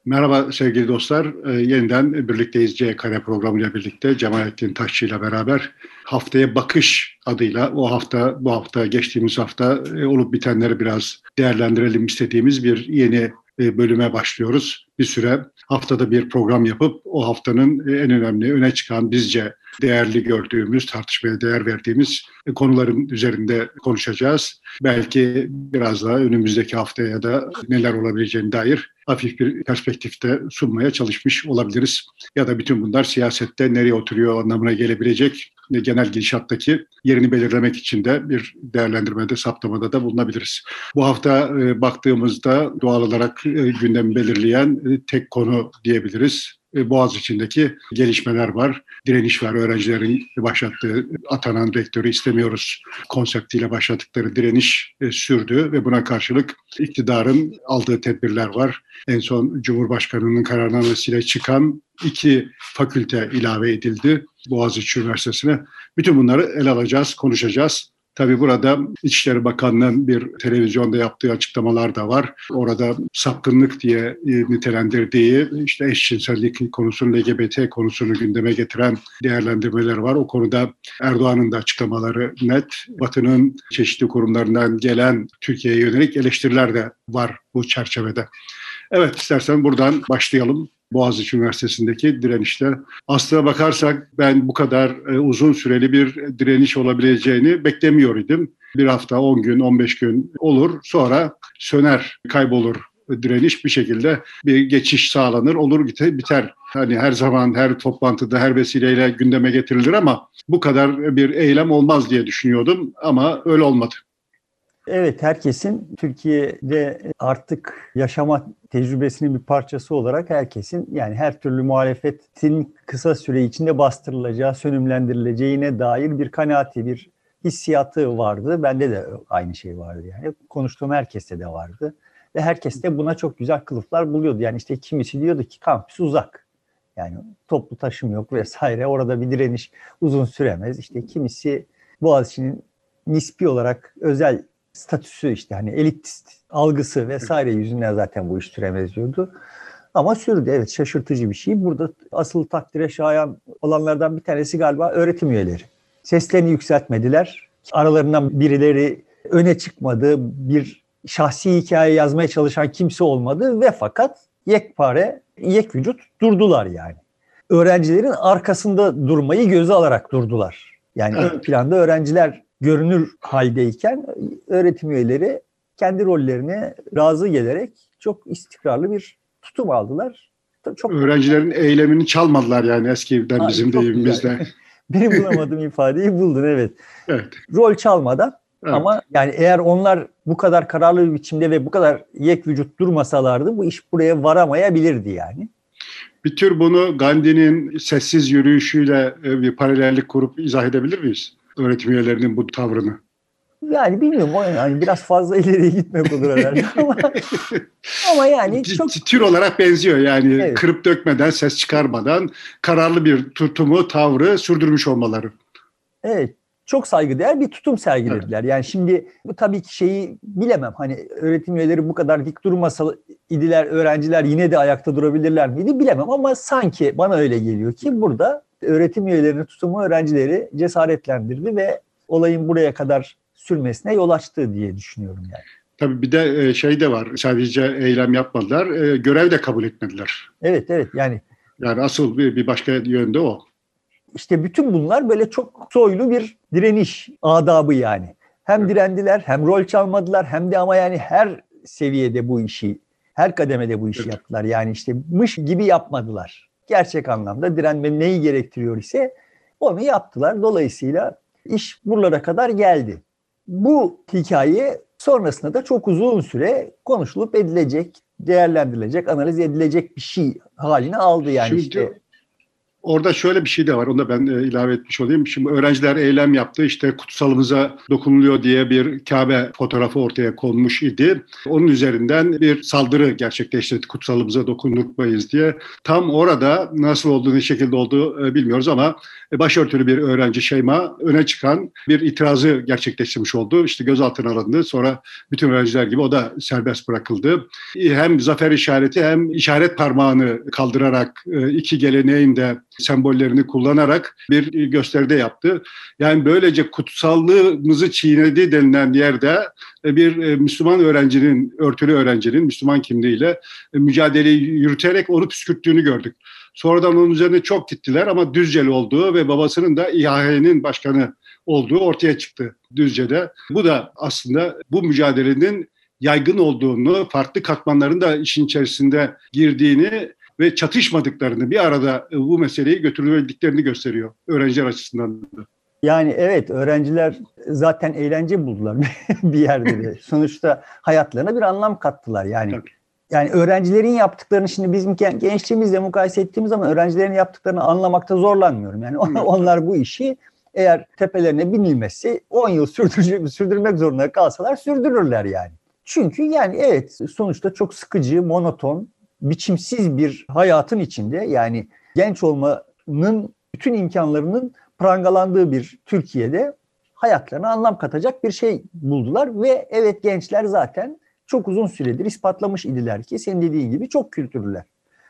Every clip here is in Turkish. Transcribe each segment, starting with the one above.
Merhaba sevgili dostlar. Yeniden birlikteyiz C Kare programıyla birlikte Cemalettin Taşçı ile beraber Haftaya Bakış adıyla bu hafta geçtiğimiz hafta olup bitenleri biraz değerlendirelim istediğimiz bir yeni bölüme başlıyoruz. Bir süre haftada bir program yapıp o haftanın en önemli öne çıkan bizce değerli gördüğümüz, tartışmaya değer verdiğimiz konuların üzerinde konuşacağız. Belki biraz daha önümüzdeki haftaya da neler olabileceğine dair hafif bir perspektifte sunmaya çalışmış olabiliriz. Ya da bütün bunlar siyasette nereye oturuyor anlamına gelebilecek genel gidişattaki yerini belirlemek için de bir değerlendirmede, saptamada da bulunabiliriz. Bu hafta baktığımızda doğal olarak gündemi belirleyen tek konu diyebiliriz. Boğaziçi'ndeki gelişmeler var. Direniş var. Öğrencilerin başlattığı atanan rektörü istemiyoruz konseptiyle başlattıkları direniş sürdü ve buna karşılık iktidarın aldığı tedbirler var. En son Cumhurbaşkanı'nın kararnamesiyle çıkan 2 fakülte ilave edildi Boğaziçi Üniversitesi'ne. Bütün bunları ele alacağız, konuşacağız. Tabii burada İçişleri Bakanlığı'nın bir televizyonda yaptığı açıklamalar da var. Orada sapkınlık diye nitelendirdiği işte eşcinsellik konusunu, LGBT konusunu gündeme getiren değerlendirmeler var. O konuda Erdoğan'ın da açıklamaları net. Batı'nın çeşitli kurumlarından gelen Türkiye'ye yönelik eleştiriler de var bu çerçevede. Evet, istersen buradan başlayalım. Boğaziçi Üniversitesi'ndeki direnişte. Aslına bakarsak ben bu kadar uzun süreli bir direniş olabileceğini beklemiyordum. Bir hafta, 10 gün, 15 gün olur. Sonra söner, kaybolur direniş bir şekilde bir geçiş sağlanır, olur biter. Hani her zaman, her toplantıda, her vesileyle gündeme getirilir ama bu kadar bir eylem olmaz diye düşünüyordum ama öyle olmadı. Evet, herkesin Türkiye'de artık yaşama tecrübesinin bir parçası olarak herkesin yani her türlü muhalefetin kısa süre içinde bastırılacağı, sönümlendirileceğine dair bir kanaati, bir hissiyatı vardı. Bende de aynı şey vardı yani. Konuştuğum herkeste de vardı. Ve herkes de buna çok güzel kılıflar buluyordu. Yani işte kimisi diyordu ki kampüs uzak. Yani toplu taşım yok vesaire. Orada bir direniş uzun süremez. İşte kimisi Boğaziçi'nin nispi olarak özel statüsü işte hani elitist algısı vesaire yüzünden zaten bu iş süremez diyordu. Ama sürdü, evet, şaşırtıcı bir şey. Burada asıl takdire şayan olanlardan bir tanesi galiba öğretim üyeleri. Seslerini yükseltmediler. Aralarından birileri öne çıkmadı. Bir şahsi hikaye yazmaya çalışan kimse olmadı ve fakat yekpare, yek vücut durdular yani. Öğrencilerin arkasında durmayı göze alarak durdular. Yani ön planda öğrenciler görünür haldeyken öğretim üyeleri kendi rollerine razı gelerek çok istikrarlı bir tutum aldılar. Çok öğrencilerin eylemini çalmadılar yani eskiden bizim deyimimizde. Benim bulamadığım ifadeyi buldun, evet. Evet. Rol çalmadan, evet. Ama yani eğer onlar bu kadar kararlı bir biçimde ve bu kadar yek vücut durmasalardı bu iş buraya varamayabilirdi yani. Bir tür bunu Gandhi'nin sessiz yürüyüşüyle bir paralellik kurup izah edebilir miyiz? Öğretim üyelerinin bu tavrını. Yani bilmiyorum, o yani biraz fazla ileriye gitmek olur herhalde ama yani çok tür olarak benziyor yani, evet. Kırıp dökmeden, ses çıkarmadan kararlı bir tutumu, tavrı sürdürmüş olmaları. Evet, çok saygıdeğer bir tutum sergilediler. Evet. Yani şimdi bu tabii ki şeyi bilemem. Hani öğretim üyeleri bu kadar dik durmasa idiler, öğrenciler yine de ayakta durabilirler miydi bilemem ama sanki bana öyle geliyor ki burada öğretim üyelerinin tutumu öğrencileri cesaretlendirdi ve olayın buraya kadar sürmesine yol açtı diye düşünüyorum yani. Tabii bir de şey de var. Sadece eylem yapmadılar, görev de kabul etmediler. Evet yani. Yani asıl bir başka yönde o. İşte bütün bunlar böyle çok soylu bir direniş adabı yani. Hem direndiler, hem rol çalmadılar, hem de ama yani her seviyede bu işi, her kademede bu işi yaptılar. Yani işte mış gibi yapmadılar. Gerçek anlamda direnme neyi gerektiriyor ise onu yaptılar. Dolayısıyla iş buralara kadar geldi. Bu hikaye sonrasında da çok uzun süre konuşulup edilecek, değerlendirilecek, analiz edilecek bir şey haline aldı yani. Şimdi, işte. Orada şöyle bir şey de var, onu da ben ilave etmiş olayım. Şimdi öğrenciler eylem yaptı, işte kutsalımıza dokunuluyor diye bir Kabe fotoğrafı ortaya konmuş idi. Onun üzerinden bir saldırı gerçekleşti, kutsalımıza dokunulmayız diye. Tam orada nasıl olduğu, ne şekilde olduğu bilmiyoruz ama başörtülü bir öğrenci Şeyma öne çıkan bir itirazı gerçekleştirmiş oldu. İşte gözaltına alındı. Sonra bütün öğrenciler gibi o da serbest bırakıldı. Hem zafer işareti hem işaret parmağını kaldırarak iki geleneğin de sembollerini kullanarak bir gösteride yaptı. Yani böylece kutsallığımızı çiğnedi denilen yerde bir Müslüman öğrencinin, örtülü öğrencinin Müslüman kimliğiyle mücadeleyi yürüterek onu püskürttüğünü gördük. Sonradan onun üzerine çok gittiler ama Düzceli olduğu ve babasının da İHA'nın başkanı olduğu ortaya çıktı Düzce'de. Bu da aslında bu mücadelenin yaygın olduğunu, farklı katmanların da işin içerisinde girdiğini ve çatışmadıklarını, bir arada bu meseleyi götürüldüklerini gösteriyor öğrenciler açısından da. Yani evet, öğrenciler zaten eğlence buldular bir yerde de. Sonuçta hayatlarına bir anlam kattılar yani. Tabii. Yani öğrencilerin yaptıklarını şimdi bizim gençliğimizle mukayese ettiğimiz zaman öğrencilerin yaptıklarını anlamakta zorlanmıyorum. Yani onlar bu işi eğer tepelerine binilmezse 10 yıl sürdürmek zorunda kalsalar sürdürürler yani. Çünkü yani evet, sonuçta çok sıkıcı, monoton, biçimsiz bir hayatın içinde, yani genç olmanın bütün imkanlarının prangalandığı bir Türkiye'de hayatlarına anlam katacak bir şey buldular ve evet, gençler zaten çok uzun süredir ispatlamış idiler ki senin dediğin gibi çok kültürlüler.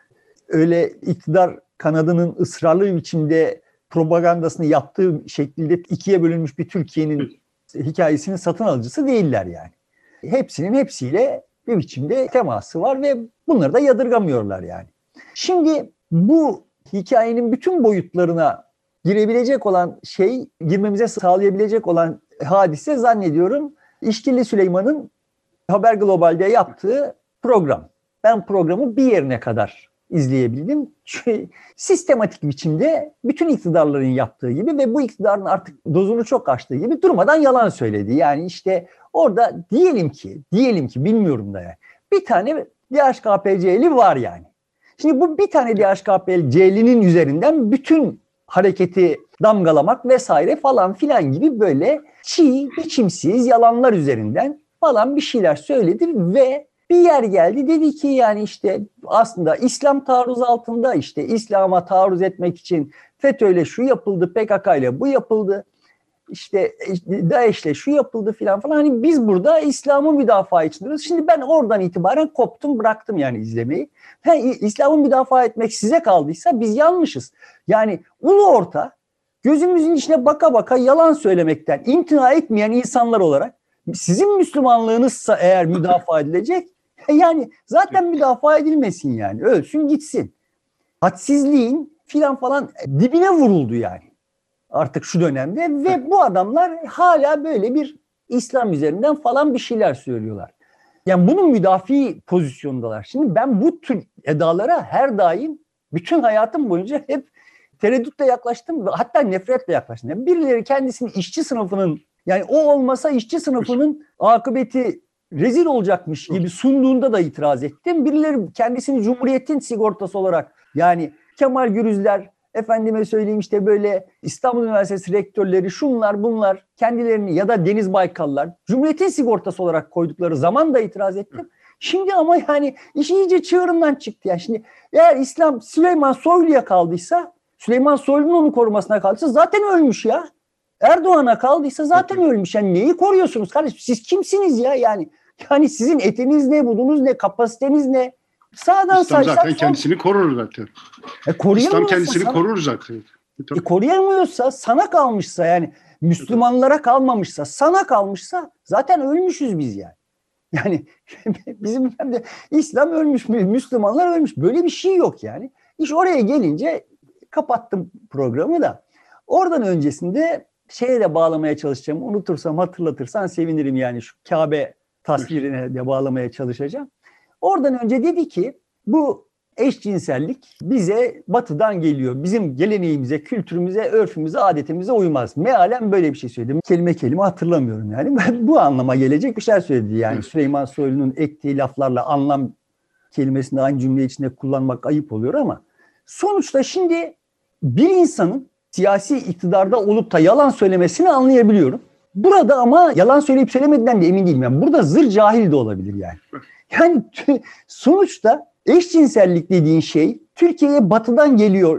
Öyle iktidar kanadının ısrarlı biçimde propagandasını yaptığı şekilde ikiye bölünmüş bir Türkiye'nin hikayesinin satın alıcısı değiller yani. Hepsinin hepsiyle bir biçimde teması var ve bunları da yadırgamıyorlar yani. Şimdi bu hikayenin bütün boyutlarına girebilecek olan şey, girmemize sağlayabilecek olan hadise zannediyorum İşkilli Süleyman'ın Haber Global'de yaptığı program. Ben programı bir yerine kadar izleyebildim. Çünkü sistematik biçimde bütün iktidarların yaptığı gibi ve bu iktidarın artık dozunu çok aştığı gibi durmadan yalan söyledi. Yani işte orada diyelim ki bilmiyorum da yani, bir tane DHKPC'li var yani. Şimdi bu bir tane DHKPC'linin üzerinden bütün hareketi damgalamak vesaire falan filan gibi böyle çiğ, biçimsiz yalanlar üzerinden falan bir şeyler söyledi ve bir yer geldi, dedi ki yani işte aslında İslam taarruz altında, işte İslam'a taarruz etmek için FETÖ'yle şu yapıldı, PKK'yla bu yapıldı, işte DAEŞ'le şu yapıldı filan falan. Hani biz burada İslam'ı müdafaa içindeyiz. Şimdi ben oradan itibaren koptum, bıraktım yani izlemeyi. İslam'ı müdafaa etmek size kaldıysa biz yanmışız. Yani ulu orta gözümüzün içine baka baka yalan söylemekten imtina etmeyen insanlar olarak sizin Müslümanlığınızsa eğer müdafaa edilecek, yani zaten müdafaa edilmesin yani. Ölsün gitsin. Hadsizliğin filan falan dibine vuruldu yani. Artık şu dönemde ve bu adamlar hala böyle bir İslam üzerinden falan bir şeyler söylüyorlar. Yani bunun müdafi pozisyondalar. Şimdi ben bu tür edalara her daim bütün hayatım boyunca hep tereddütle yaklaştım ve hatta nefretle yaklaştım. Yani birileri kendisini işçi sınıfının, yani o olmasa işçi sınıfının akıbeti rezil olacakmış gibi sunduğunda da itiraz ettim. Birileri kendisini Cumhuriyet'in sigortası olarak, yani Kemal Gürüzler, efendime söyleyeyim işte böyle İstanbul Üniversitesi rektörleri, şunlar bunlar kendilerini, ya da Deniz Baykallar Cumhuriyet'in sigortası olarak koydukları zaman da itiraz ettim. Şimdi ama yani iş iyice çığırından çıktı. Yani şimdi eğer İslam Süleyman Soylu'ya kaldıysa, Süleyman Soylu'nun onu korumasına kaldıysa zaten ölmüş ya. Erdoğan'a kaldıysa zaten ölmüş. Yani neyi koruyorsunuz kardeşim? Siz kimsiniz ya? Yani sizin etiniz ne, budunuz ne, kapasiteniz ne? Sağdan İslam saysak zaten kendisini korur zaten. İslam kendisini korur zaten. Koruyamıyorsa, sana kalmışsa, yani Müslümanlara kalmamışsa, sana kalmışsa zaten ölmüşüz biz yani. Yani bizim de İslam ölmüş, Müslümanlar ölmüş. Böyle bir şey yok yani. İş oraya gelince kapattım programı da. Oradan öncesinde şeye de bağlamaya çalışacağım. Unutursam, hatırlatırsan sevinirim yani, şu Kabe tasvirine de bağlamaya çalışacağım. Oradan önce dedi ki bu eşcinsellik bize batıdan geliyor. Bizim geleneğimize, kültürümüze, örfümüze, adetimize uymaz. Mealen böyle bir şey söyledim. Kelime kelime hatırlamıyorum yani. Bu anlama gelecek bir şey söyledi yani. Süleyman Soylu'nun ektiği laflarla anlam kelimesini aynı cümle içinde kullanmak ayıp oluyor ama sonuçta şimdi bir insanın siyasi iktidarda olup da yalan söylemesini anlayabiliyorum. Burada ama yalan söyleyip söylemediğinden de emin değilim. Yani burada zır cahil de olabilir yani. Yani sonuçta eşcinsellik dediğin şey Türkiye'ye batıdan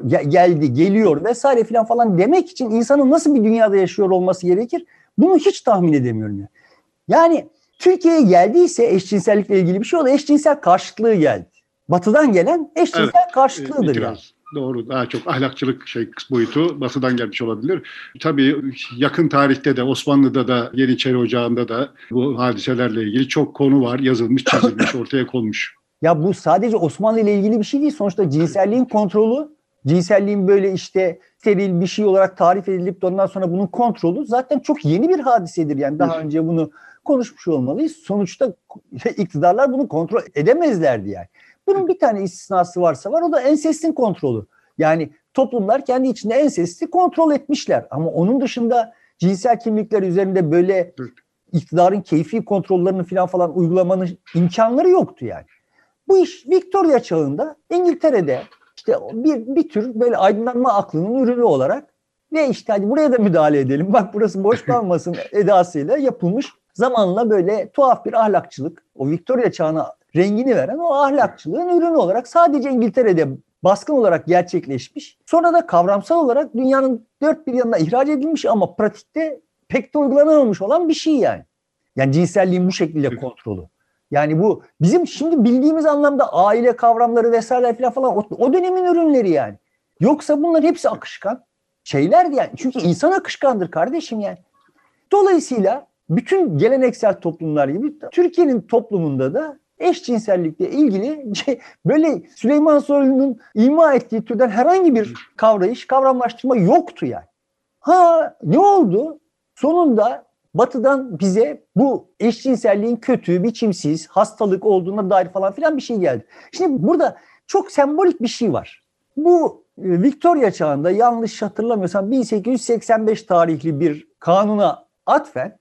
geliyor vesaire falan demek için insanın nasıl bir dünyada yaşıyor olması gerekir? Bunu hiç tahmin edemiyorum yani. Yani Türkiye'ye geldiyse eşcinsellikle ilgili bir şey oldu. Eşcinsel karşıtlığı geldi. Batıdan gelen eşcinsel karşıtlığıdır yani. Doğru, daha çok ahlakçılık boyutu Batı'dan gelmiş olabilir. Tabii yakın tarihte de Osmanlı'da da Yeniçeri Ocağı'nda da bu hadiselerle ilgili çok konu var. Yazılmış, çizilmiş, ortaya konmuş. Ya bu sadece Osmanlı ile ilgili bir şey değil. Sonuçta cinselliğin kontrolü, cinselliğin böyle işte steril bir şey olarak tarif edilip de ondan sonra bunun kontrolü zaten çok yeni bir hadisedir. Yani daha önce bunu konuşmuş olmalıyız. Sonuçta iktidarlar bunu kontrol edemezlerdi yani. Bunun bir tane istisnası varsa var, o da ensestin kontrolü. Yani toplumlar kendi içinde ensesti kontrol etmişler. Ama onun dışında cinsel kimlikler üzerinde böyle iktidarın keyfi kontrollerini falan uygulamanın imkanları yoktu yani. Bu iş Victoria çağında İngiltere'de işte bir tür böyle aydınlanma aklının ürünü olarak ve işte hadi buraya da müdahale edelim. Bak burası boş kalmasın edasıyla yapılmış. Zamanla böyle tuhaf bir ahlakçılık, o Victoria çağına rengini veren o ahlakçılığın ürünü olarak sadece İngiltere'de baskın olarak gerçekleşmiş. Sonra da kavramsal olarak dünyanın dört bir yanına ihraç edilmiş ama pratikte pek de uygulanamamış olan bir şey yani. Yani cinselliğin bu şekilde kontrolü. Yani bu bizim şimdi bildiğimiz anlamda aile kavramları vesaire falan o dönemin ürünleri yani. Yoksa bunların hepsi akışkan şeylerdi yani. Çünkü insan akışkandır kardeşim yani. Dolayısıyla bütün geleneksel toplumlar gibi Türkiye'nin toplumunda da eşcinsellikle ilgili böyle Süleyman Soylu'nun ima ettiği türden herhangi bir kavramlaştırma yoktu yani. Ha ne oldu? Sonunda Batı'dan bize bu eşcinselliğin kötü, biçimsiz, hastalık olduğuna dair falan filan bir şey geldi. Şimdi burada çok sembolik bir şey var. Bu Victoria çağında yanlış hatırlamıyorsam 1885 tarihli bir kanuna atfen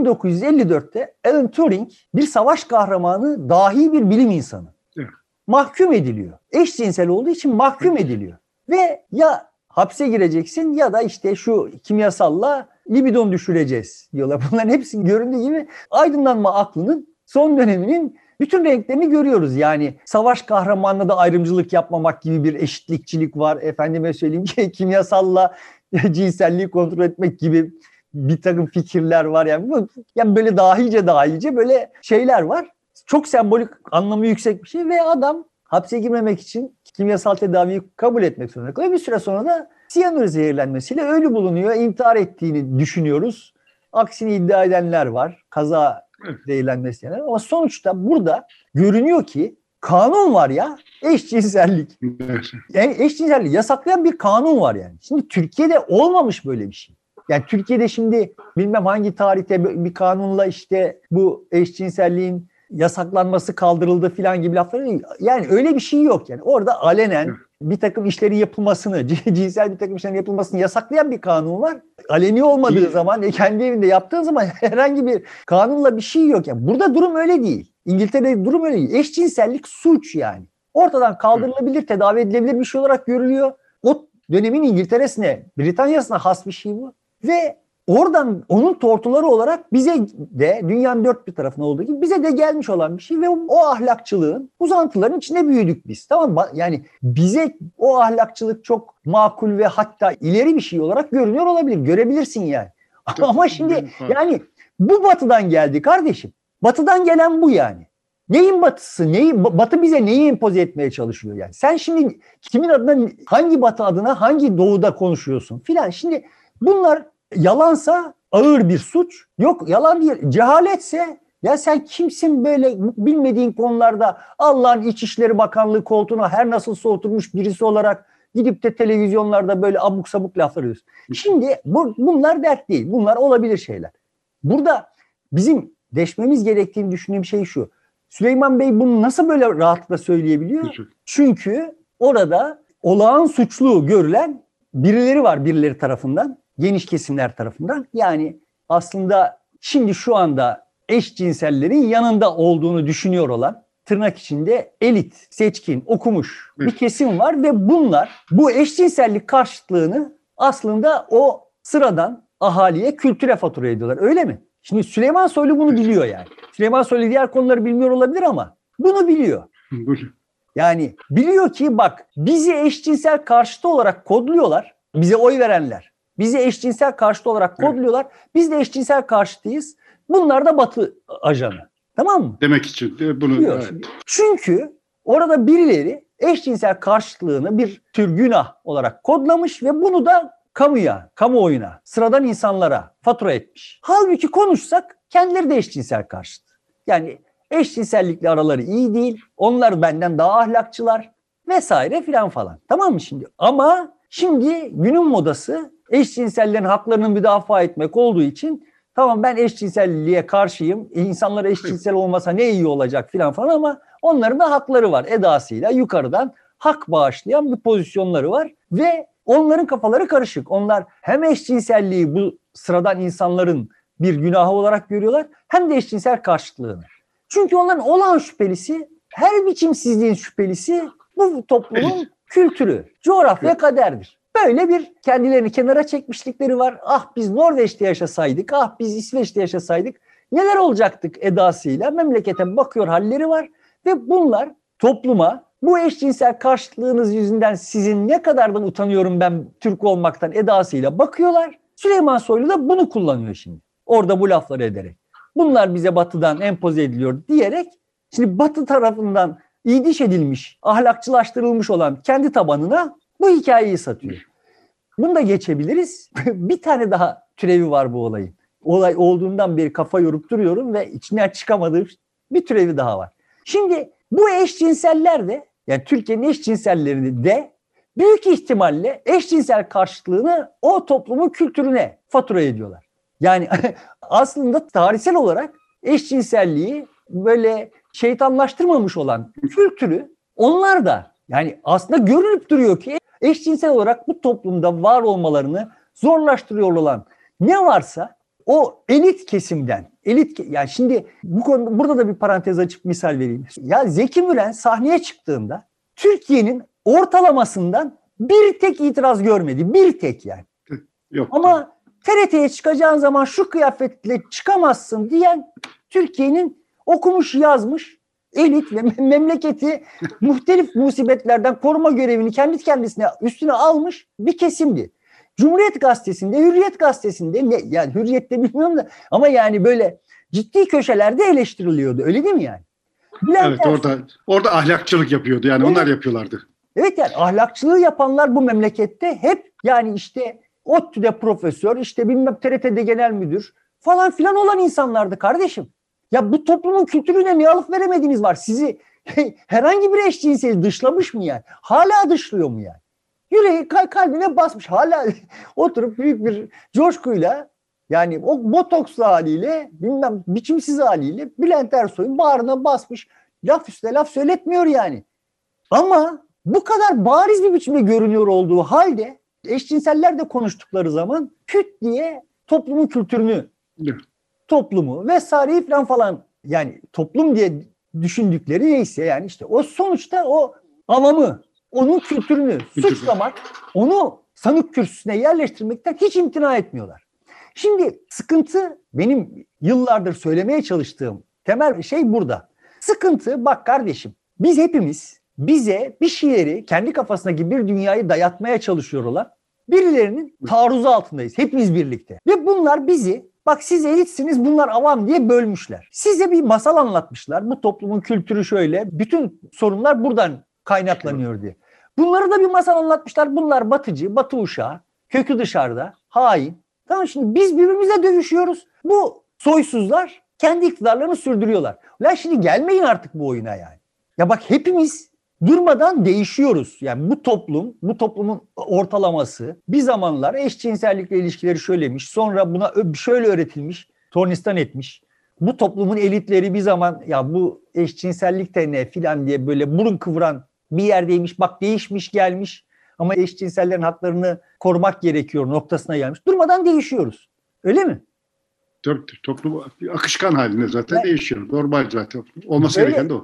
1954'te Alan Turing bir savaş kahramanı, dahi bir bilim insanı. Evet. Mahkum ediliyor. Eşcinsel olduğu için mahkum ediliyor. Ve ya hapse gireceksin ya da işte şu kimyasalla libidonu düşüreceğiz diyorlar. Bunların hepsi göründüğü gibi aydınlanma aklının son döneminin bütün renklerini görüyoruz. Yani savaş kahramanına da ayrımcılık yapmamak gibi bir eşitlikçilik var. Efendime söyleyeyim ki kimyasalla cinselliği kontrol etmek gibi bir takım fikirler var. Yani böyle dahice böyle şeyler var. Çok sembolik anlamı yüksek bir şey ve adam hapse girmemek için kimyasal tedaviyi kabul etmek zorunda kalıyor. Bir süre sonra da siyanür zehirlenmesiyle ölü bulunuyor. İntihar ettiğini düşünüyoruz. Aksini iddia edenler var. Kaza zehirlenmesi yani. Ama sonuçta burada görünüyor ki kanun var ya, eşcinsellik. Yani eşcinsellik yasaklayan bir kanun var yani. Şimdi Türkiye'de olmamış böyle bir şey. Yani Türkiye'de şimdi bilmem hangi tarihte bir kanunla işte bu eşcinselliğin yasaklanması kaldırıldı filan gibi laflar. Yani öyle bir şey yok yani. Orada alenen bir takım işlerin yapılmasını, cinsel bir takım işlerin yapılmasını yasaklayan bir kanun var. Aleni olmadığı zaman, kendi evinde yaptığın zaman herhangi bir kanunla bir şey yok. Yani burada durum öyle değil. İngiltere'de durum öyle değil. Eşcinsellik suç yani. Ortadan kaldırılabilir, tedavi edilebilir bir şey olarak görülüyor. O dönemin İngiltere'sine, Britanya'sına has bir şey bu. Ve oradan onun tortuları olarak bize de dünyanın dört bir tarafına olduğu gibi bize de gelmiş olan bir şey ve o ahlakçılığın uzantılarının içinde büyüdük biz. Tamam mı? Yani bize o ahlakçılık çok makul ve hatta ileri bir şey olarak görünüyor olabilir. Görebilirsin yani. Ama şimdi yani bu batıdan geldi kardeşim. Batıdan gelen bu yani. Neyin batısı? Batı bize neyi empoze etmeye çalışıyor yani? Sen şimdi kimin adına, hangi batı adına, hangi doğuda konuşuyorsun filan. Şimdi bunlar yalansa ağır bir suç. Yok yalan değil. Cehaletse ya sen kimsin böyle bilmediğin konularda Allah'ın İçişleri Bakanlığı koltuğuna her nasılsa oturmuş birisi olarak gidip de televizyonlarda böyle abuk sabuk laflar ediyorsun. Şimdi bunlar dert değil. Bunlar olabilir şeyler. Burada bizim deşmemiz gerektiğini düşündüğüm şey şu. Süleyman Bey bunu nasıl böyle rahatlıkla söyleyebiliyor? Çünkü orada olağan suçlu görülen birileri var, birileri tarafından. Geniş kesimler tarafından. Yani aslında şimdi şu anda eşcinsellerin yanında olduğunu düşünüyor olan tırnak içinde elit, seçkin, okumuş bir kesim var ve bunlar bu eşcinsellik karşıtlığını aslında o sıradan ahaliye, kültüre fatura ediyorlar. Öyle mi? Şimdi Süleyman Soylu bunu biliyor yani. Süleyman Soylu diğer konuları bilmiyor olabilir ama bunu biliyor. Yani biliyor ki bak bizi eşcinsel karşıtı olarak kodluyorlar. Bize oy verenler. Bizi eşcinsel karşıtı olarak kodluyorlar. Biz de eşcinsel karşıtıyız. Bunlar da Batı ajanı. Tamam mı? Demek için bunu... Evet. Çünkü orada birileri eşcinsel karşıtlığını bir tür günah olarak kodlamış ve bunu da kamuya, kamuoyuna, sıradan insanlara fatura etmiş. Halbuki konuşsak kendileri de eşcinsel karşıtı. Yani eşcinsellikle araları iyi değil. Onlar benden daha ahlakçılar vesaire filan falan. Tamam mı şimdi? Ama şimdi günün modası eşcinsellerin haklarını müdafaa etmek olduğu için tamam ben eşcinselliğe karşıyım. İnsanlar eşcinsel olmasa ne iyi olacak filan falan ama onların da hakları var edasıyla yukarıdan hak bağışlayan bir pozisyonları var ve onların kafaları karışık. Onlar hem eşcinselliği bu sıradan insanların bir günahı olarak görüyorlar hem de eşcinsel karşıtlığını. Çünkü onların olağan şüphelisi, her biçimsizliğin şüphelisi bu toplumun kültürü, coğrafya kaderdir. Böyle bir kendilerini kenara çekmişlikleri var. Ah biz Norveç'te yaşasaydık, ah biz İsveç'te yaşasaydık neler olacaktık edasıyla memlekete bakıyor halleri var. Ve bunlar topluma bu eşcinsel karşıtlığınız yüzünden sizin ne kadar da utanıyorum ben Türk olmaktan edasıyla bakıyorlar. Süleyman Soylu da bunu kullanıyor şimdi. Orada bu lafları ederek. Bunlar bize batıdan empoze ediliyor diyerek şimdi batı tarafından iyiliş edilmiş, ahlakçılaştırılmış olan kendi tabanına bu hikayeyi satıyor. Bunu da geçebiliriz. Bir tane daha türevi var bu olayın. Olay olduğundan beri kafa yorup duruyorum ve içinden çıkamadığım bir türevi daha var. Şimdi bu eşcinseller de yani Türkiye'nin eşcinselleri de büyük ihtimalle eşcinsel karşıtlığını o toplumun kültürüne fatura ediyorlar. Yani aslında tarihsel olarak eşcinselliği böyle şeytanlaştırmamış olan kültürü onlar da yani aslında görünüp duruyor ki eşcinsel olarak bu toplumda var olmalarını zorlaştırıyor olan ne varsa o elit kesimden, yani şimdi bu konuda burada da bir parantez açıp misal vereyim. Ya Zeki Müren sahneye çıktığında Türkiye'nin ortalamasından bir tek itiraz görmedi. Bir tek yani. Yok. Ama TRT'ye çıkacağın zaman şu kıyafetle çıkamazsın diyen Türkiye'nin okumuş yazmış elit ve memleketi muhtelif musibetlerden koruma görevini kendi kendisine üstüne almış bir kesimdi. Cumhuriyet Gazetesi'nde, Hürriyet Gazetesi'nde yani Hürriyet'te bilmiyorum da ama yani böyle ciddi köşelerde eleştiriliyordu. Öyle değil mi yani? Evet orada ahlakçılık yapıyordu. Yani evet. Onlar yapıyorlardı. Evet yani ahlakçılığı yapanlar bu memlekette hep yani işte ODTÜ'de profesör, işte bilmem TRT'de genel müdür falan filan olan insanlardı kardeşim. Ya bu toplumun kültürüne ne alıp veremediğiniz var? Sizi herhangi bir eşcinseli dışlamış mı yani? Hala dışlıyor mu yani? Yüreği kalbine basmış. Hala oturup büyük bir coşkuyla yani o botokslu haliyle bilmem biçimsiz haliyle Bülent Ersoy'un bağrına basmış. Laf üstüne laf söyletmiyor yani. Ama bu kadar bariz bir biçimde görünüyor olduğu halde eşcinseller de konuştukları zaman küt diye toplumun kültürünü, toplumu vesaireyi falan yani toplum diye düşündükleri neyse yani işte o sonuçta o avamı, onun kültürünü suçlamak, onu sanık kürsüsüne yerleştirmekten hiç imtina etmiyorlar. Şimdi sıkıntı benim yıllardır söylemeye çalıştığım temel şey burada. Sıkıntı bak kardeşim biz hepimiz bize bir şeyleri kendi kafasındaki bir dünyayı dayatmaya çalışıyor olan birilerinin taarruzu altındayız. Hepimiz birlikte. Ve bunlar bizi bak siz elitsiniz bunlar avam diye bölmüşler. Size bir masal anlatmışlar. Bu toplumun kültürü şöyle. Bütün sorunlar buradan kaynaklanıyor diye. Bunları da bir masal anlatmışlar. Bunlar batıcı, batı uşağı, kökü dışarıda, hain. Tamam şimdi biz birbirimizle dövüşüyoruz. Bu soysuzlar kendi iktidarlarını sürdürüyorlar. Ulan şimdi gelmeyin artık bu oyuna yani. Ya bak hepimiz durmadan değişiyoruz. Yani bu toplumun ortalaması bir zamanlar eşcinsellikle ilişkileri şöylemiş. Sonra buna şöyle öğretilmiş, tornistan etmiş. Bu toplumun elitleri bir zaman ya bu eşcinsellik de ne filan diye böyle burun kıvıran bir yerdeymiş. Bak değişmiş gelmiş ama eşcinsellerin haklarını korumak gerekiyor noktasına gelmiş. Durmadan değişiyoruz. Öyle mi? Tabii toplum akışkan halinde zaten değişiyor. Normal zaten. Olması gereken de o.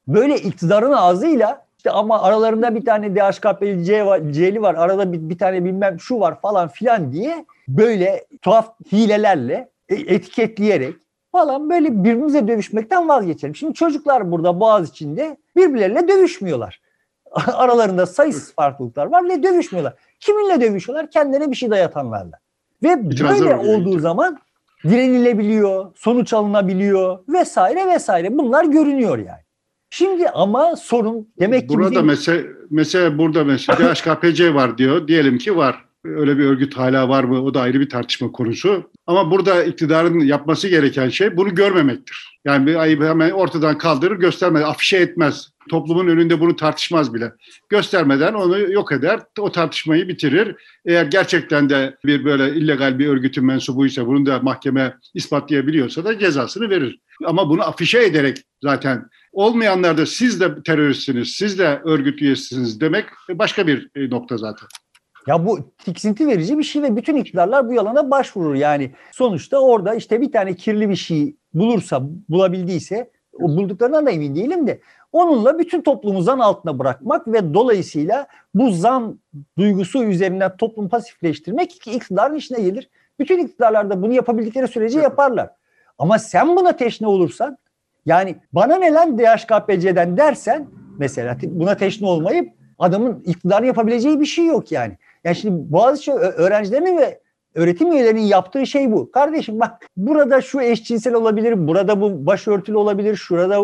böyle iktidarın ağzıyla işte ama aralarında bir tane DHKP'li C'li var, arada bir tane bilmem şu var falan filan diye böyle tuhaf hilelerle etiketleyerek falan böyle birbirimize dövüşmekten vazgeçelim. Şimdi çocuklar burada Boğaziçi'nde birbirleriyle dövüşmüyorlar. Aralarında sayısız farklılıklar var ve dövüşmüyorlar. Kiminle dövüşüyorlar? Kendilerine bir şey dayatanlarla. Ve böyle olduğu zaman direnilebiliyor, sonuç alınabiliyor vesaire vesaire. Bunlar görünüyor yani. Şimdi ama sorun demek ki burada mesela burada DHKPC var diyor. Diyelim ki var. Öyle bir örgüt hala var mı? O da ayrı bir tartışma konusu. Ama burada iktidarın yapması gereken şey bunu görmemektir. Yani bir ayıbı hemen ortadan kaldırır, göstermez, afişe etmez. Toplumun önünde bunu tartışmaz bile. Göstermeden onu yok eder, o tartışmayı bitirir. Eğer gerçekten de bir böyle illegal bir örgütün mensubuysa, bunu da mahkeme ispatlayabiliyorsa da cezasını verir. Ama bunu afişe ederek zaten olmayanlar da siz de teröristsiniz, siz de örgüt üyesisiniz demek başka bir nokta zaten. Ya bu tiksinti verici bir şey ve bütün iktidarlar bu yalana başvurur. Yani sonuçta orada işte bir tane kirli bir şey bulabildiyse, o bulduklarından da emin değilim de onunla bütün toplumu zan altına bırakmak ve dolayısıyla bu zan duygusu üzerinden toplumu pasifleştirmek iktidarın işine gelir. Bütün iktidarlar da bunu yapabildikleri sürece yaparlar. Ama sen buna teşne olursan, yani bana ne lan DHKPC'den dersen mesela buna teşne olmayıp adamın iktidarın yapabileceği bir şey yok yani. Yani şimdi Boğaziçi öğrencilerinin ve öğretim üyelerinin yaptığı şey bu. Kardeşim bak burada şu eşcinsel olabilir, burada bu başörtülü olabilir, şurada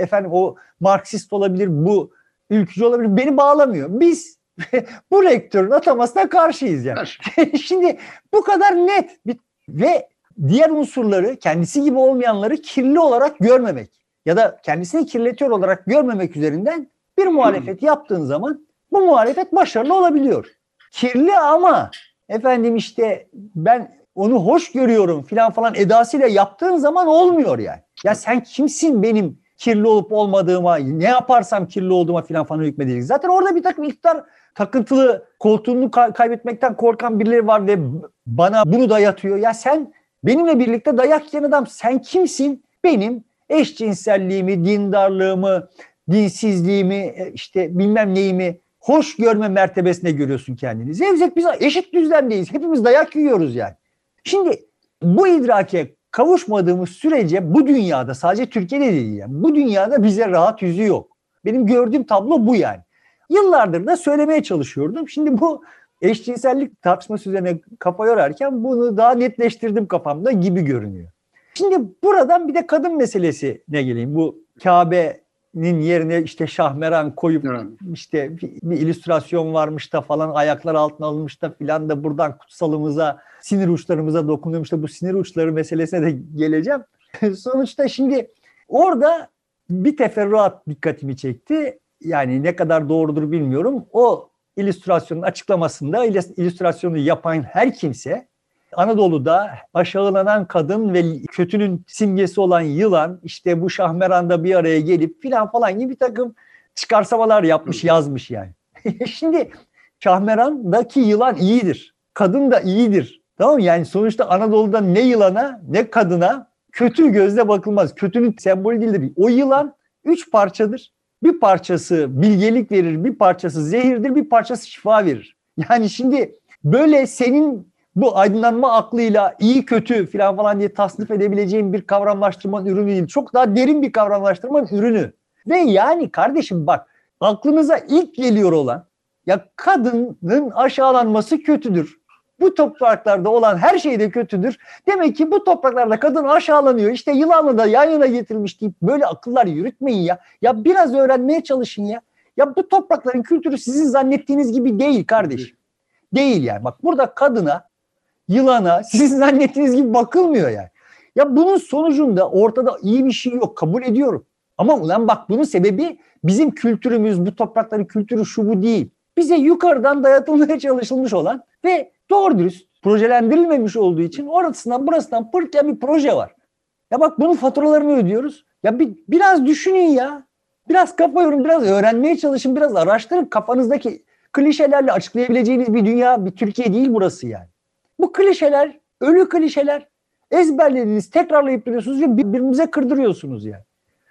o Marksist olabilir, bu ülkücü olabilir. Beni bağlamıyor. Biz bu rektörün atamasına karşıyız yani. Şimdi bu kadar net ve diğer unsurları, kendisi gibi olmayanları kirli olarak görmemek ya da kendisini kirletiyor olarak görmemek üzerinden bir muhalefet yaptığın zaman bu muhalefet başarılı olabiliyor. Kirli ama efendim işte ben onu hoş görüyorum falan edasıyla yaptığın zaman olmuyor yani. Ya sen kimsin benim kirli olup olmadığıma, ne yaparsam kirli olduğuma falan hükmedecek. Zaten orada bir takım iktidar takıntılı, koltuğunu kaybetmekten korkan birileri var ve bana bunu dayatıyor. Ya sen benimle birlikte dayak yiyen adam, sen kimsin? Benim eşcinselliğimi, dindarlığımı, dinsizliğimi, işte bilmem neyimi hoş görme mertebesine görüyorsun kendini. Zevzek biz eşit düzlemdeyiz. Hepimiz dayak yiyoruz yani. Şimdi bu idrake kavuşmadığımız sürece bu dünyada, sadece Türkiye'de değil yani, bu dünyada bize rahat yüzü yok. Benim gördüğüm tablo bu yani. Yıllardır da söylemeye çalışıyordum. Şimdi bu eşcinsellik tartışması üzerine kafa yorarken bunu daha netleştirdim kafamda gibi görünüyor. Şimdi buradan bir de kadın meselesine geleyim. Bu Kabe'nin yerine işte şahmeran koyup işte bir illüstrasyon varmış da falan, ayaklar altına alınmış da filan da buradan kutsalımıza, sinir uçlarımıza dokunuyormuş da bu sinir uçları meselesine de geleceğim. Sonuçta şimdi orada bir teferruat dikkatimi çekti. Yani ne kadar doğrudur bilmiyorum. O illüstrasyonun açıklamasında illüstrasyonu yapan her kimse Anadolu'da aşağılanan kadın ve kötünün simgesi olan yılan işte bu şahmeranda bir araya gelip filan falan gibi bir takım çıkarsamalar yapmış, yazmış yani. Şimdi şahmerandaki yılan iyidir. Kadın da iyidir. Tamam mı? Yani sonuçta Anadolu'da ne yılana ne kadına kötü gözle bakılmaz. Kötünün sembolü değildir. O yılan 3 parçadır. Bir parçası bilgelik verir, bir parçası zehirdir, bir parçası şifa verir. Yani şimdi böyle senin bu aydınlanma aklıyla iyi kötü falan diye tasnif edebileceğin bir kavramlaştırmanın ürünü değil. Çok daha derin bir kavramlaştırmanın ürünü. Ve yani kardeşim bak, aklınıza ilk geliyor olan ya kadının aşağılanması kötüdür. Bu topraklarda olan her şey de kötüdür. Demek ki bu topraklarda kadın aşağılanıyor. İşte yılanla da yan yana getirilmiş deyip böyle akıllar yürütmeyin ya. Ya biraz öğrenmeye çalışın ya. Ya bu toprakların kültürü sizin zannettiğiniz gibi değil kardeşim. Değil yani. Bak burada kadına, yılana sizin zannettiğiniz gibi bakılmıyor yani. Ya bunun sonucunda ortada iyi bir şey yok. Kabul ediyorum. Ama ulan bak bunun sebebi bizim kültürümüz, bu toprakların kültürü şu bu değil. Bize yukarıdan dayatılmaya çalışılmış olan ve doğru dürüst projelendirilmemiş olduğu için orasından burasından pırtlayan bir proje var. Ya bak bunun faturalarını ödüyoruz. Ya biraz düşünün ya. Biraz kafa yorun, biraz öğrenmeye çalışın, biraz araştırın. Kafanızdaki klişelerle açıklayabileceğiniz bir dünya, bir Türkiye değil burası yani. Bu klişeler, ölü klişeler. Ezberlediniz, tekrarlayıp duruyorsunuz ve birbirimize kırdırıyorsunuz yani.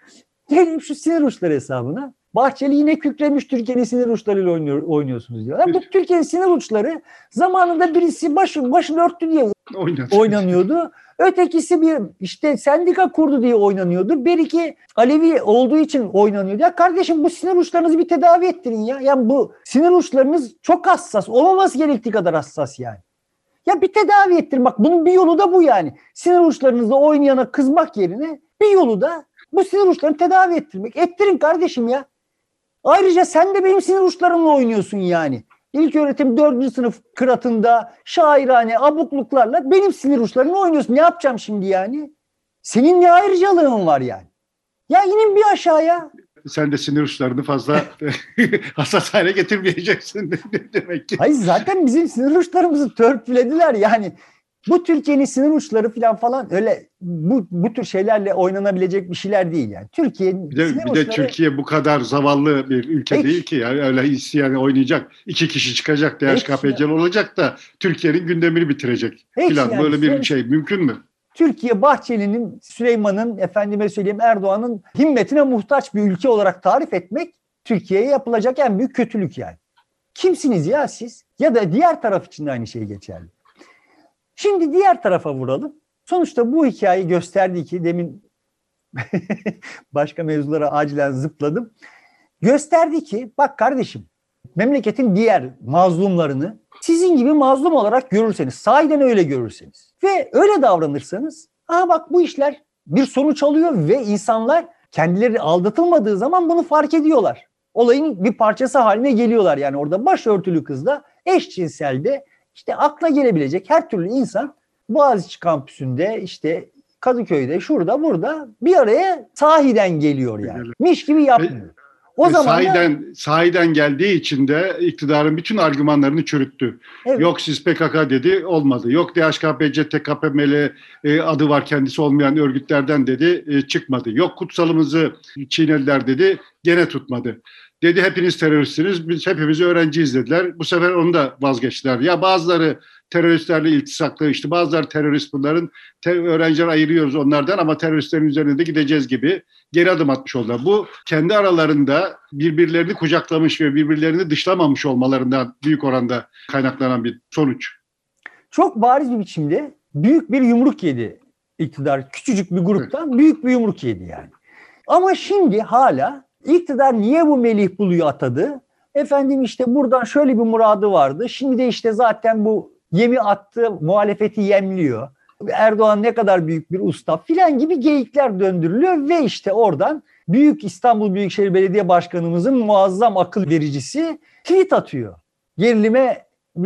Gelin şu sinir uçları hesabına. Bahçeli yine kükremiş, Türkiye'nin sinir uçlarıyla oynuyorsunuz diyor. Bu Türkiye'nin sinir uçları zamanında birisi başını örttü diye oynanıyordu. Ötekisi bir işte sendika kurdu diye oynanıyordu. Bir iki Alevi olduğu için oynanıyordu. Ya kardeşim, bu sinir uçlarınızı bir tedavi ettirin ya. Yani bu sinir uçlarınız çok hassas. Olmaması gerektiği kadar hassas yani. Ya bir tedavi ettirin. Bak, bunun bir yolu da bu yani. Sinir uçlarınızla oynayana kızmak yerine bir yolu da bu sinir uçlarını tedavi ettirmek. Ettirin kardeşim ya. Ayrıca sen de benim sinir uçlarımla oynuyorsun yani. İlköğretim 4. sınıf kıratında şairane abukluklarla benim sinir uçlarımla oynuyorsun. Ne yapacağım şimdi yani? Senin ne ayrıcalığın var yani? Ya inin bir aşağıya. Sen de sinir uçlarını fazla hassas hale getirmeyeceksin demek ki. Hayır, zaten bizim sinir uçlarımızı törpülediler yani. Bu Türkiye'nin sinir uçları falan öyle bu tür şeylerle oynanabilecek bir şeyler değil yani. Türkiye Bir de Türkiye bu kadar zavallı bir ülke değil ki. Yani öyle isteyen oynayacak. 2 kişi çıkacak, DHKPC'li olacak da Türkiye'nin gündemini bitirecek falan. Yani böyle bir şey mümkün mü? Türkiye, Bahçeli'nin, Süleyman'ın, efendime söyleyeyim Erdoğan'ın himmetine muhtaç bir ülke olarak tarif etmek Türkiye'ye yapılacak en büyük kötülük yani. Kimsiniz ya siz? Ya da diğer taraf için de aynı şey geçerli. Şimdi diğer tarafa vuralım. Sonuçta bu hikayeyi gösterdi ki demin başka mevzulara acilen zıpladım. Gösterdi ki bak kardeşim, memleketin diğer mazlumlarını sizin gibi mazlum olarak görürseniz, sahiden öyle görürseniz ve öyle davranırsanız, bak bu işler bir sonuç alıyor ve insanlar kendileri aldatılmadığı zaman bunu fark ediyorlar. Olayın bir parçası haline geliyorlar. Yani orada başörtülü kızla, eşcinselde, işte akla gelebilecek her türlü insan Boğaziçi kampüsünde, işte Kadıköy'de, şurada burada bir araya sahiden geliyor yani. Miş gibi yapmıyor. O zaman sahiden geldiği için de iktidarın bütün argümanlarını çürüttü. Evet. Yok siz PKK dedi, olmadı. Yok DHKPC, TKPML adı var kendisi olmayan örgütlerden dedi, çıkmadı. Yok kutsalımızı çiğnediler dedi, gene tutmadı. Dedi hepiniz teröristsiniz, biz hepimiz öğrenciyiz dediler. Bu sefer onu da vazgeçtiler. Ya bazıları teröristlerle iltisaklı, işte bazıları terörist bunların, öğrenciler ayırıyoruz onlardan ama teröristlerin üzerine de gideceğiz gibi geri adım atmış oldular. Bu kendi aralarında birbirlerini kucaklamış ve birbirlerini dışlamamış olmalarından büyük oranda kaynaklanan bir sonuç. Çok bariz bir biçimde büyük bir yumruk yedi iktidar. Küçücük bir gruptan büyük bir yumruk yedi yani. Ama şimdi hala İktidar niye bu Melih Bulu'yu atadı? Efendim işte buradan şöyle bir muradı vardı. Şimdi de işte zaten bu yemi attı, muhalefeti yemliyor. Erdoğan ne kadar büyük bir usta filan gibi geyikler döndürülüyor ve işte oradan Büyük İstanbul Büyükşehir Belediye Başkanımızın muazzam akıl vericisi tweet atıyor. Gerilime,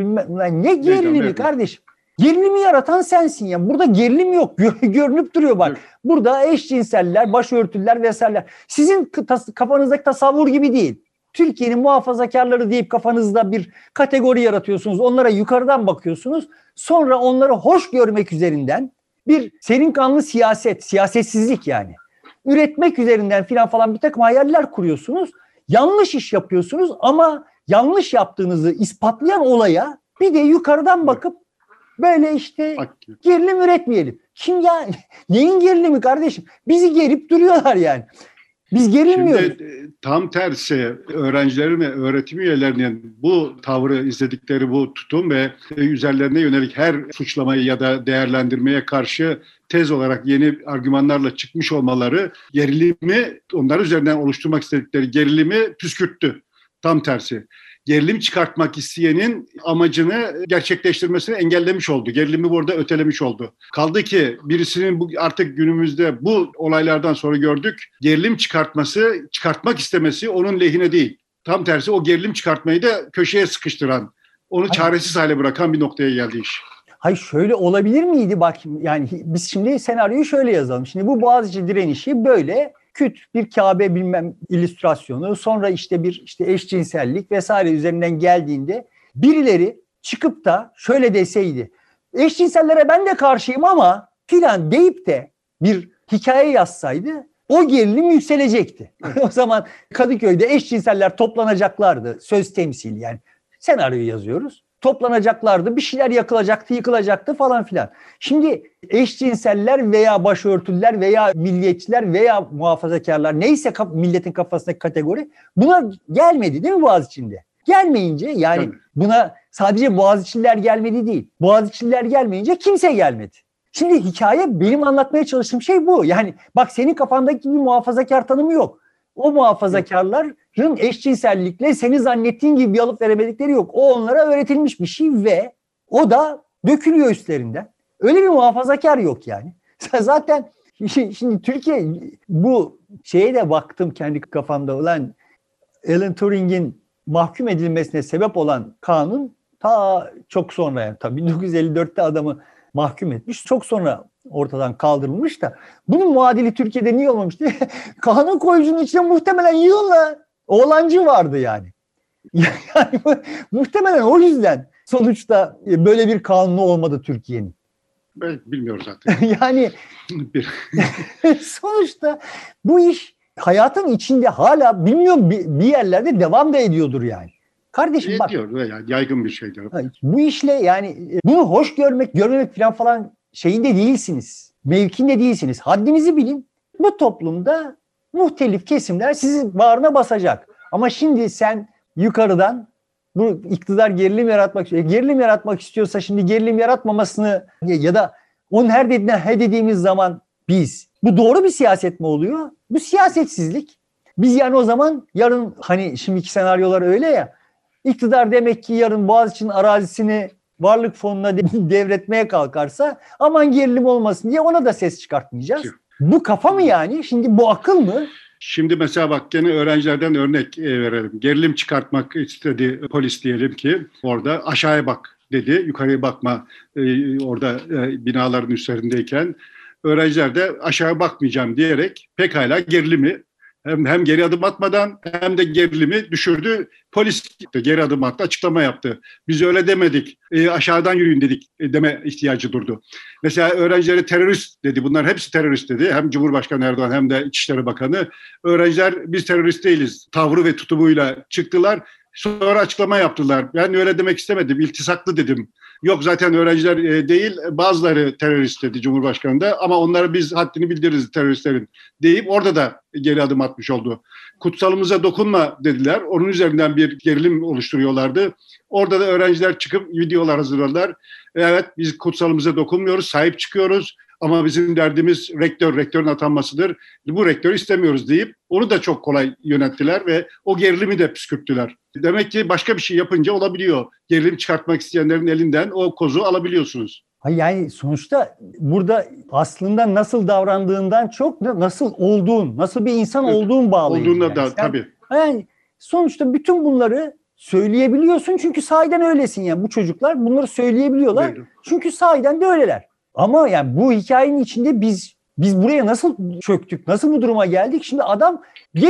ne gerilimi kardeşim? Gerilimi yaratan sensin ya. Burada gerilim yok. Görünüp duruyor bak. Burada eşcinseller, başörtüler vesaireler. Sizin kafanızdaki tasavvur gibi değil. Türkiye'nin muhafazakarları deyip kafanızda bir kategori yaratıyorsunuz. Onlara yukarıdan bakıyorsunuz. Sonra onları hoş görmek üzerinden bir serin kanlı siyasetsizlik yani. Üretmek üzerinden falan bir takım hayaller kuruyorsunuz. Yanlış iş yapıyorsunuz ama yanlış yaptığınızı ispatlayan olaya bir de yukarıdan bakıp böyle işte gerilim üretmeyelim. Kim ya? Neyin gerilimi kardeşim? Bizi gerip duruyorlar yani. Biz gerilmiyoruz. Şimdi tam tersi öğrencilerin ve öğretim üyelerinin bu tavrı izledikleri bu tutum ve üzerlerine yönelik her suçlamayı ya da değerlendirmeye karşı tez olarak yeni argümanlarla çıkmış olmaları gerilimi, onlar üzerinden oluşturmak istedikleri gerilimi püskürttü. Tam tersi. Gerilim çıkartmak isteyenin amacını gerçekleştirmesini engellemiş oldu. Gerilimi burada ötelemiş oldu. Kaldı ki birisinin artık günümüzde bu olaylardan sonra gördük, gerilim çıkartmak istemesi onun lehine değil. Tam tersi o gerilim çıkartmayı da köşeye sıkıştıran, onu çaresiz hale bırakan bir noktaya geldi iş. Hayır, şöyle olabilir miydi? Bak yani biz şimdi senaryoyu şöyle yazalım. Şimdi bu Boğaziçi direnişi böyle küt bir Kabe bilmem illüstrasyonu, sonra işte bir eşcinsellik vesaire üzerinden geldiğinde birileri çıkıp da şöyle deseydi, eşcinsellere ben de karşıyım ama filan deyip de bir hikaye yazsaydı o gerilim yükselecekti. O zaman Kadıköy'de eşcinseller toplanacaklardı. Söz temsil yani. Senaryoyu yazıyoruz. toplanacaklardı, bir şeyler yakılacaktı, yıkılacaktı falan filan. Şimdi eşcinseller veya başörtüler veya milliyetçiler veya muhafazakarlar neyse milletin kafasındaki kategori buna gelmedi değil mi Boğaziçi'nde? Gelmeyince yani Tabii. buna sadece Boğaziçi'liler gelmedi değil. Boğaziçi'liler gelmeyince kimse gelmedi. Şimdi hikaye benim anlatmaya çalıştığım şey bu. Yani bak senin kafandaki bir muhafazakar tanımı yok. O muhafazakarların eşcinsellikle seni zannettiğin gibi bir alıp veremedikleri yok. O onlara öğretilmiş bir şey ve o da dökülüyor üstlerinden. Öyle bir muhafazakar yok yani. Zaten şimdi Türkiye bu şeye de baktım kendi kafamda olan Alan Turing'in mahkum edilmesine sebep olan kanun ta çok sonra yani tabii 1954'te adamı mahkum etmiş. Çok sonra ortadan kaldırılmış da bunun muadili Türkiye'de niye olmamış diye kanun koyucunun içinde muhtemelen yığınla oğlancı vardı yani. Yani muhtemelen o yüzden sonuçta böyle bir kanunu olmadı Türkiye'nin. Ben bilmiyorum zaten. Yani sonuçta bu iş hayatın içinde hala bilmiyorum bir yerlerde devam da ediyordur yani. Kardeşim bak. Ediyor veya yaygın bir şeydir. Bu işle yani bunu hoş görmemek falan şeyinde değilsiniz. Mevkinde değilsiniz. Haddinizi bilin. Bu toplumda muhtelif kesimler sizi bağrına basacak. Ama şimdi sen yukarıdan bu iktidar gerilim yaratmak istiyor. Gerilim yaratmak istiyorsa şimdi gerilim yaratmamasını ya da onun her dediğine he dediğimiz zaman biz. Bu doğru bir siyaset mi oluyor? Bu siyasetsizlik. Biz yani o zaman yarın hani şimdiki senaryolar öyle ya. İktidar demek ki yarın Boğaziçi'nin arazisini varlık fonuna devretmeye kalkarsa aman gerilim olmasın diye ona da ses çıkartmayacağız. Bu kafa mı yani? Şimdi bu akıl mı? Şimdi mesela bak gene öğrencilerden örnek verelim. Gerilim çıkartmak istedi polis diyelim ki orada aşağıya bak dedi. Yukarıya bakma orada binaların üzerindeyken. Öğrenciler de aşağı bakmayacağım diyerek pekala gerilimi hem geri adım atmadan hem de gerilimi düşürdü. Polis geri adım attı, açıklama yaptı. Biz öyle demedik, aşağıdan yürüyün dedik deme ihtiyacı durdu. Mesela öğrencilere terörist dedi. Bunlar hepsi terörist dedi. Hem Cumhurbaşkanı Erdoğan hem de İçişleri Bakanı. Öğrenciler biz terörist değiliz. Tavrı ve tutumuyla çıktılar. Sonra açıklama yaptılar. Ben öyle demek istemedim. İltisaklı dedim. Yok zaten öğrenciler değil bazıları terörist dedi Cumhurbaşkanı da ama onlara biz haddini bildiririz teröristlerin deyip orada da geri adım atmış oldu. Kutsalımıza dokunma dediler. Onun üzerinden bir gerilim oluşturuyorlardı. Orada da öğrenciler çıkıp videolar hazırladılar. Evet biz kutsalımıza dokunmuyoruz, sahip çıkıyoruz. Ama bizim derdimiz rektörün atanmasıdır. Bu rektörü istemiyoruz deyip onu da çok kolay yönettiler ve o gerilimi de püskürttüler. Demek ki başka bir şey yapınca olabiliyor. Gerilim çıkartmak isteyenlerin elinden o kozu alabiliyorsunuz. Yani sonuçta burada aslında nasıl davrandığından çok nasıl olduğun, nasıl bir insan olduğun bağlı. Olduğunda yani. da tabii. Yani sonuçta bütün bunları söyleyebiliyorsun çünkü sahiden öylesin yani bu çocuklar bunları söyleyebiliyorlar. Evet. Çünkü sahiden de öyleler. Ama yani bu hikayenin içinde biz buraya nasıl çöktük, nasıl bu duruma geldik? Şimdi adam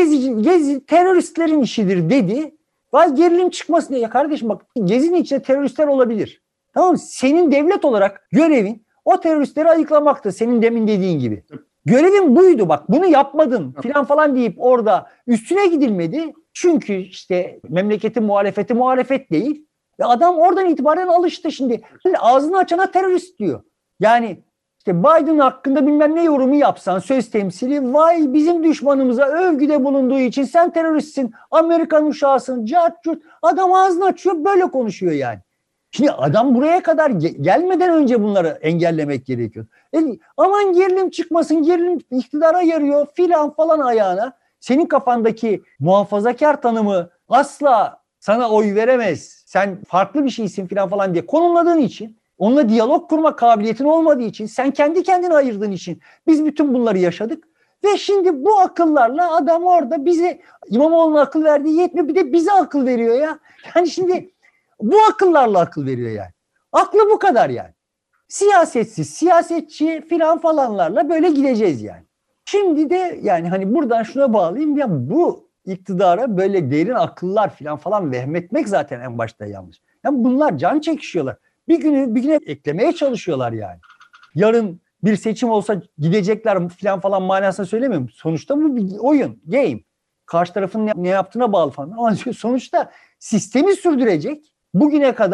Gezi teröristlerin işidir dedi. Vay gerilim çıkmasın diye. Ya kardeşim bak Gezi'nin içinde teröristler olabilir. Tamam mı? Senin devlet olarak görevin o teröristleri ayıklamaktı senin demin dediğin gibi. Görevin buydu bak bunu yapmadın falan deyip orada üstüne gidilmedi. Çünkü işte memleketin muhalefeti muhalefet değil. Ve adam oradan itibaren alıştı şimdi. Ağzını açana terörist diyor. Yani işte Biden hakkında bilmem ne yorumu yapsan söz temsili vay bizim düşmanımıza övgüde bulunduğu için sen teröristsin, Amerikan uşağısın, cart curt. Adam ağzını açıyor böyle konuşuyor yani. Şimdi adam buraya kadar gelmeden önce bunları engellemek gerekiyor. Aman gerilim çıkmasın, gerilim iktidara yarıyor falan ayağına. Senin kafandaki muhafazakar tanımı asla sana oy veremez. Sen farklı bir şeysin falan diye konumladığın için, onunla diyalog kurma kabiliyetin olmadığı için, sen kendi kendine ayırdığın için biz bütün bunları yaşadık. Ve şimdi bu akıllarla adam orada bize İmamoğlu'na akıl verdiği yetmiyor bir de bize akıl veriyor ya. Yani şimdi bu akıllarla akıl veriyor yani. Aklı bu kadar yani. Siyasetsiz, siyasetçi falanlarla böyle gideceğiz yani. Şimdi de yani hani buradan şuna bağlayayım ya bu iktidara böyle derin akıllar falan vehmetmek zaten en başta yanlış. Yani bunlar can çekişiyorlar. Bir güne eklemeye çalışıyorlar yani. Yarın bir seçim olsa gidecekler falan manasını söylemiyorum. Sonuçta bu bir oyun, game. Karşı tarafın ne yaptığına bağlı falan. Ama sonuçta sistemi sürdürecek. Bugüne kadar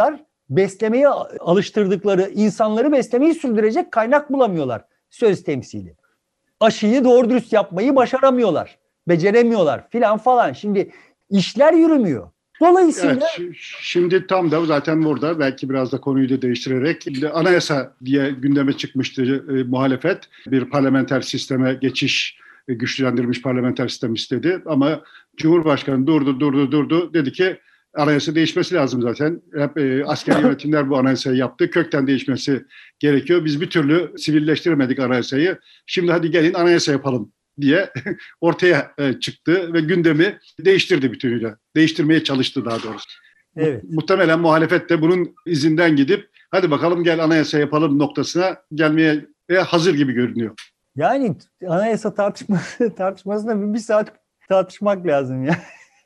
beslemeye alıştırdıkları insanları beslemeyi sürdürecek kaynak bulamıyorlar. Söz temsili. Aşıyı doğru dürüst yapmayı başaramıyorlar. Beceremiyorlar filan falan. Şimdi işler yürümüyor. Dolayısıyla... Evet, şimdi tam da zaten burada belki biraz da konuyu da değiştirerek anayasa diye gündeme çıkmıştı muhalefet. Bir parlamenter sisteme geçiş, güçlendirilmiş parlamenter sistem istedi. Ama Cumhurbaşkanı durdu. Dedi ki anayasa değişmesi lazım zaten. Hep askeri yönetimler bu anayasayı yaptı. Kökten değişmesi gerekiyor. Biz bir türlü sivilleştiremedik anayasayı. Şimdi hadi gelin anayasa yapalım diye ortaya çıktı ve gündemi değiştirdi bütünüyle. Değiştirmeye çalıştı daha doğrusu. Evet. Muhtemelen muhalefet de bunun izinden gidip hadi bakalım gel anayasa yapalım noktasına gelmeye hazır gibi görünüyor. Yani anayasa tartışmasında bir saat tartışmak lazım ya.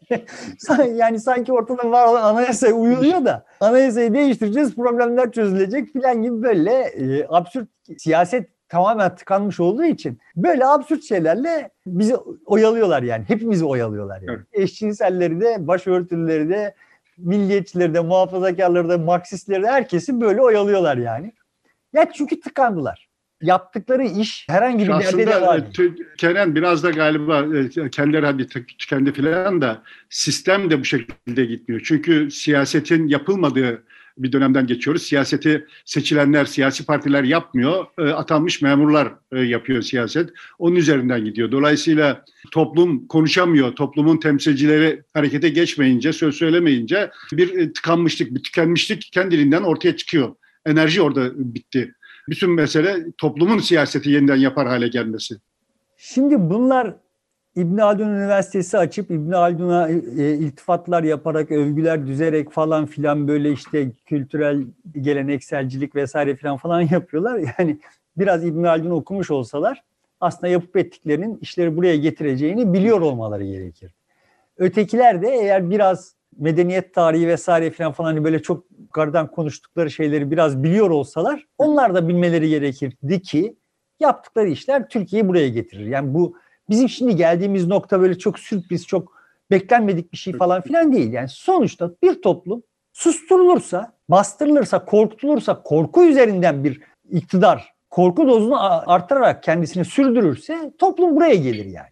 Yani sanki ortada var olan anayasaya uyuluyor da anayasayı değiştireceğiz, problemler çözülecek filan gibi böyle absürt siyaset tamamen tıkanmış olduğu için böyle absürt şeylerle bizi oyalıyorlar yani. Hepimizi oyalıyorlar yani. Evet. Eşcinselleri de, başörtüleri de, milliyetçileri de, muhafazakarları da, Marksistleri de herkesi böyle oyalıyorlar yani. Ya çünkü tıkandılar. Yaptıkları iş herhangi bir yerde de var. Kenan biraz da galiba kendileri hadi tükendi filan da sistem de bu şekilde gitmiyor. Çünkü siyasetin yapılmadığı bir dönemden geçiyoruz. Siyaseti seçilenler, siyasi partiler yapmıyor. Atanmış memurlar yapıyor siyaset. Onun üzerinden gidiyor. Dolayısıyla toplum konuşamıyor. Toplumun temsilcileri harekete geçmeyince, söz söylemeyince bir tıkanmışlık, bir tükenmişlik kendiliğinden ortaya çıkıyor. Enerji orada bitti. Bütün mesele toplumun siyaseti yeniden yapar hale gelmesi. Şimdi bunlar İbn Haldun Üniversitesi açıp İbn Haldun'a iltifatlar yaparak, övgüler düzerek falan filan böyle işte kültürel gelenekselcilik vesaire falan yapıyorlar. Yani biraz İbn Haldun okumuş olsalar aslında yapıp ettiklerinin işleri buraya getireceğini biliyor olmaları gerekir. Ötekiler de eğer biraz medeniyet tarihi vesaire falan hani böyle çok yukarıdan konuştukları şeyleri biraz biliyor olsalar onlar da bilmeleri gerekirdi ki yaptıkları işler Türkiye'yi buraya getirir. Yani bu bizim şimdi geldiğimiz nokta böyle çok sürpriz, çok beklenmedik bir şey falan filan değil. Yani sonuçta bir toplum susturulursa, bastırılırsa, korkutulursa, korku üzerinden bir iktidar, korku dozunu artırarak kendisini sürdürürse toplum buraya gelir yani.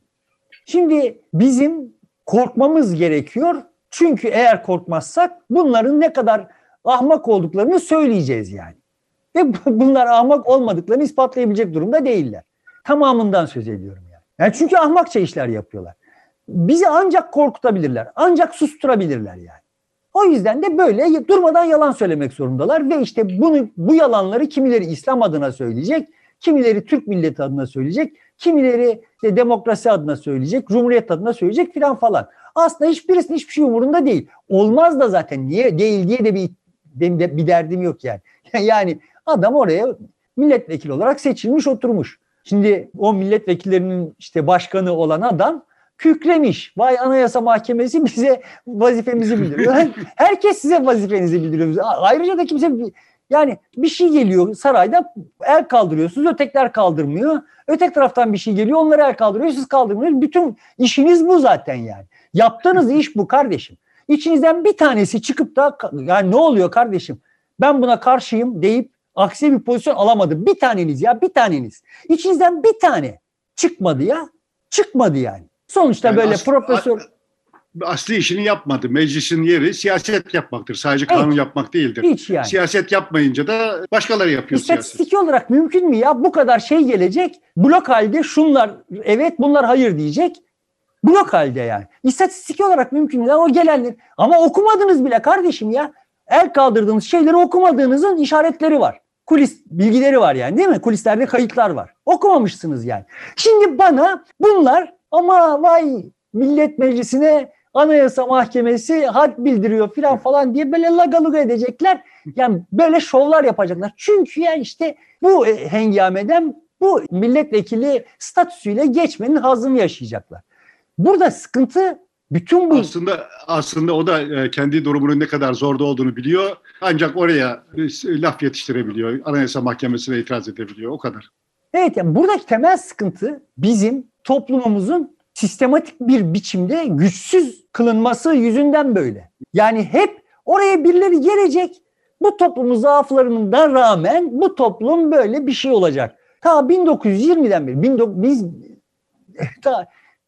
Şimdi bizim korkmamız gerekiyor. Çünkü eğer korkmazsak bunların ne kadar ahmak olduklarını söyleyeceğiz yani. Ve bunlar ahmak olmadıklarını ispatlayabilecek durumda değiller. Tamamından söz ediyorum yani. Yani çünkü ahmakça işler yapıyorlar. Bizi ancak korkutabilirler, ancak susturabilirler yani. O yüzden de böyle durmadan yalan söylemek zorundalar ve işte bu yalanları kimileri İslam adına söyleyecek, kimileri Türk milleti adına söyleyecek, kimileri işte demokrasi adına söyleyecek, Cumhuriyet adına söyleyecek filan falan. Aslında hiçbirisinin hiçbir şey umurunda değil. Olmaz da zaten niye değil diye de bir derdim yok yani. Yani adam oraya milletvekili olarak seçilmiş oturmuş. Şimdi o milletvekillerinin işte başkanı olan adam kükremiş. Vay Anayasa Mahkemesi bize vazifemizi bildiriyor. Herkes size vazifenizi bildiriyor. Ayrıca da kimse yani bir şey geliyor sarayda el kaldırıyorsunuz, ötekiler kaldırmıyor. Öteki taraftan bir şey geliyor, onları el kaldırıyor, siz kaldırmıyorsunuz. Bütün işiniz bu zaten yani. Yaptığınız iş bu kardeşim. İçinizden bir tanesi çıkıp da yani ne oluyor kardeşim? Ben buna karşıyım deyip aksi bir pozisyon alamadı. Bir taneniz ya, bir taneniz. İçinizden bir tane çıkmadı ya. Çıkmadı yani. Sonuçta yani böyle profesör... Asli işini yapmadı. Meclisin yeri siyaset yapmaktır. Sadece kanun yapmak değildir. Hiç yani. Siyaset yapmayınca da başkaları yapıyor siyaset. İstatistik olarak mümkün mü ya? Bu kadar şey gelecek. Blok halde şunlar evet bunlar hayır diyecek. Blok halde yani. İstatistik olarak mümkün mü? O gelenler. Ama okumadınız bile kardeşim ya. El kaldırdığınız şeyleri okumadığınızın işaretleri var. Kulis bilgileri var yani değil mi? Kulislerde kayıtlar var. Okumamışsınız yani. Şimdi bana bunlar ama vay Millet Meclisi'ne Anayasa Mahkemesi had bildiriyor falan diye böyle lagaluga edecekler. Yani böyle şovlar yapacaklar. Çünkü ya işte bu hengameden bu milletvekili statüsüyle geçmenin hazını yaşayacaklar. Burada sıkıntı bütün bu... Aslında o da kendi durumunun ne kadar zorda olduğunu biliyor. Ancak oraya laf yetiştirebiliyor. Anayasa Mahkemesi'ne itiraz edebiliyor. O kadar. Evet yani buradaki temel sıkıntı bizim toplumumuzun sistematik bir biçimde güçsüz kılınması yüzünden böyle. Yani hep oraya birileri gelecek, Bu toplumun zaaflarından rağmen bu toplum böyle bir şey olacak. Ta 1920'den beri, ta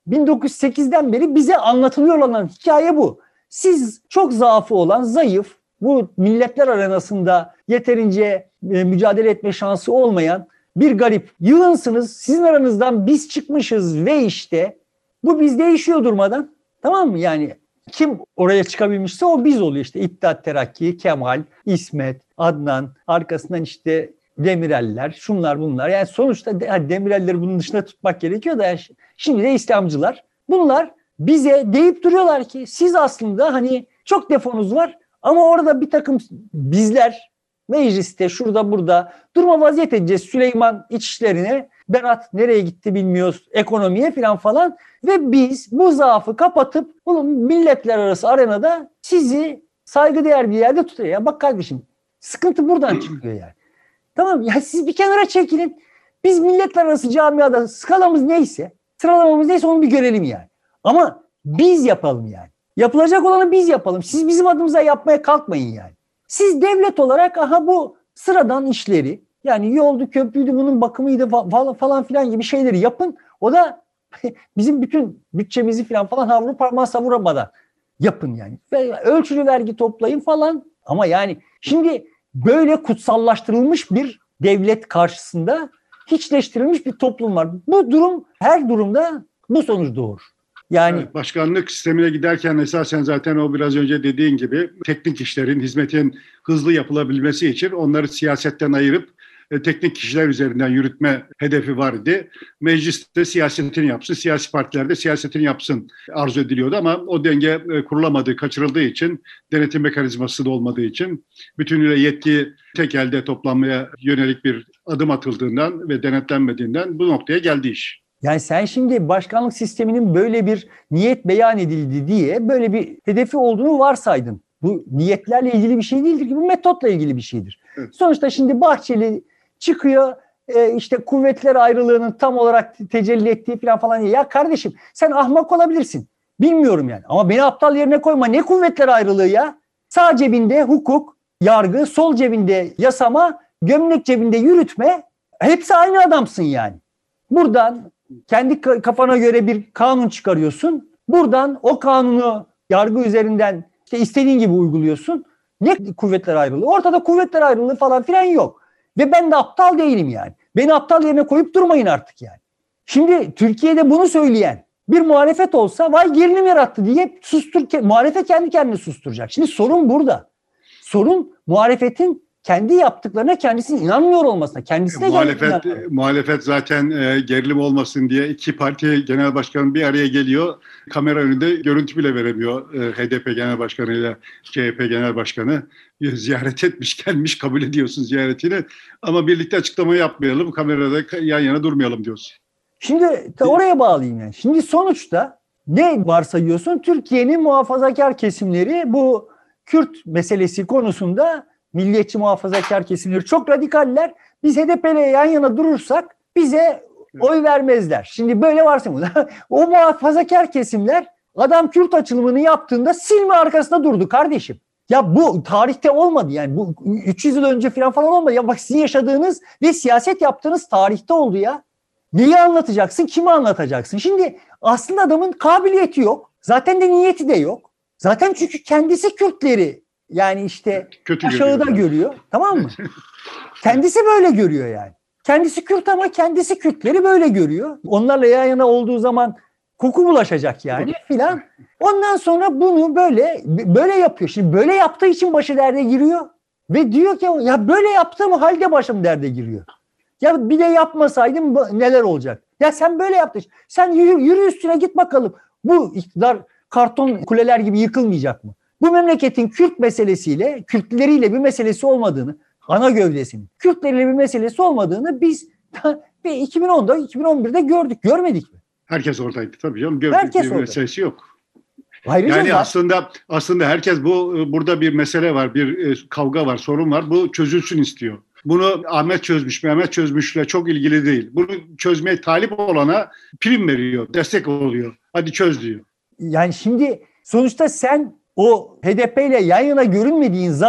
1908'den beri bize anlatılıyor olan hikaye bu. Siz çok zaafı olan, zayıf, bu milletler arenasında yeterince mücadele etme şansı olmayan bir garip yığınsınız. Sizin aranızdan biz çıkmışız ve işte bu biz değişiyor durmadan. Tamam mı? Yani kim oraya çıkabilmişse o biz oluyor işte. İttihat Terakki, Kemal, İsmet, Adnan, arkasından işte Demireller, şunlar bunlar. Yani sonuçta Demirelleri bunun dışında tutmak gerekiyor da şimdi de İslamcılar. Bunlar bize deyip duruyorlar ki siz aslında hani çok defonuz var ama orada bir takım bizler mecliste şurada burada durma vaziyet edeceğiz. Süleyman iç işlerine, Berat nereye gitti bilmiyoruz, ekonomiye falan ve biz bu zaafı kapatıp bunun milletler arası arenada sizi saygıdeğer bir yerde tutuyor. Ya bak kardeşim, sıkıntı buradan çıkıyor yani. Tamam ya, siz bir kenara çekilin. Biz milletler arası camiada skalamız neyse, sıralamamız neyse onu bir görelim yani. Ama biz yapalım yani. Yapılacak olanı biz yapalım. Siz bizim adımıza yapmaya kalkmayın yani. Siz devlet olarak bu sıradan işleri, yani yoldu, köprüydü, bunun bakımıydı falan filan gibi şeyleri yapın. O da bizim bütün bütçemizi falan havlu parmağı savuramadan yapın yani. Ve ölçülü vergi toplayın falan. Ama yani şimdi böyle kutsallaştırılmış bir devlet karşısında hiçleştirilmiş bir toplum var. Bu durum her durumda bu sonuç doğurur. Yani evet, başkanlık sistemine giderken esasen zaten o biraz önce dediğin gibi teknik işlerin, hizmetin hızlı yapılabilmesi için onları siyasetten ayırıp teknik kişiler üzerinden yürütme hedefi var idi. Mecliste siyasetini yapsın, siyasi partiler de siyasetini yapsın arzu ediliyordu ama o denge kurulamadığı, kaçırıldığı için, denetim mekanizması da olmadığı için bütünüyle yetki tek elde toplanmaya yönelik bir adım atıldığından ve denetlenmediğinden bu noktaya geldi iş. Yani sen şimdi başkanlık sisteminin böyle bir niyet beyan edildi diye böyle bir hedefi olduğunu varsaydın. Bu niyetlerle ilgili bir şey değildir ki, bu metotla ilgili bir şeydir. Evet. Sonuçta şimdi Bahçeli çıkıyor işte kuvvetler ayrılığının tam olarak tecelli ettiği falan. Ya kardeşim sen ahmak olabilirsin. Bilmiyorum yani ama beni aptal yerine koyma. Ne kuvvetler ayrılığı ya? Sağ cebinde hukuk, yargı, sol cebinde yasama, gömlek cebinde yürütme. Hepsi aynı adamsın yani. Buradan kendi kafana göre bir kanun çıkarıyorsun. Buradan o kanunu yargı üzerinden işte istediğin gibi uyguluyorsun. Ne kuvvetler ayrılığı? Ortada kuvvetler ayrılığı falan filan yok. Ve ben de aptal değilim yani. Beni aptal yerine koyup durmayın artık yani. Şimdi Türkiye'de bunu söyleyen bir muhalefet olsa vay gerilim yarattı diye muhalefet kendi kendini susturacak. Şimdi sorun burada. Sorun muhalefetin kendi yaptıklarına kendisinin inanmıyor olmasına. Kendisine muhalefet zaten gerilim olmasın diye iki parti genel başkanı bir araya geliyor. Kamera önünde görüntü bile veremiyor. HDP genel başkanı ile CHP genel başkanı ziyaret etmiş, gelmiş, kabul ediyorsun ziyaretini. Ama birlikte açıklama yapmayalım, kamerada yan yana durmayalım diyorsun. Şimdi oraya bağlayayım yani. Şimdi sonuçta ne varsayıyorsun? Türkiye'nin muhafazakar kesimleri bu Kürt meselesi konusunda milliyetçi muhafazakar kesimleri çok radikaller. Biz HDP ile yan yana durursak bize oy vermezler. Şimdi böyle varsa mı? O muhafazakar kesimler adam Kürt açılımını yaptığında silme arkasında durdu kardeşim. Ya bu tarihte olmadı yani. Bu 300 yıl önce falan olmadı. Ya bak sizin yaşadığınız ve siyaset yaptığınız tarihte oldu ya. Neyi anlatacaksın? Kimi anlatacaksın? Şimdi aslında adamın kabiliyeti yok. Zaten de niyeti de yok. Zaten çünkü kendisi Kürtleri yani işte kötü aşağıda görüyor. Tamam mı? Kendisi böyle görüyor yani. Kendisi Kürt ama kendisi Kürtleri böyle görüyor. Onlarla yan yana olduğu zaman koku bulaşacak yani filan. Ondan sonra bunu böyle yapıyor. Şimdi böyle yaptığı için başı derde giriyor. Ve diyor ki ya böyle yaptığım halde başım derde giriyor. Ya bir de yapmasaydım neler olacak? Ya sen böyle yaptın. Sen yürü üstüne git bakalım. Bu iktidar karton kuleler gibi yıkılmayacak mı? Bu memleketin Kürt meselesiyle, Kürtleriyle bir meselesi olmadığını, ana gövdesinin Kürtleriyle bir meselesi olmadığını biz 2010'da, 2011'de gördük. Görmedik mi? Herkes oradaydı tabii canım. Gördük bir meselesi yok. Ayrıca yani aslında herkes burada bir mesele var, bir kavga var, sorun var. Bu çözülsün istiyor. Bunu Ahmet çözmüş, Mehmet çözmüşle çok ilgili değil. Bunu çözmeye talip olana prim veriyor, destek oluyor. Hadi çöz diyor. Yani şimdi sonuçta sen o HDP ile yan yana görünmediğin zaman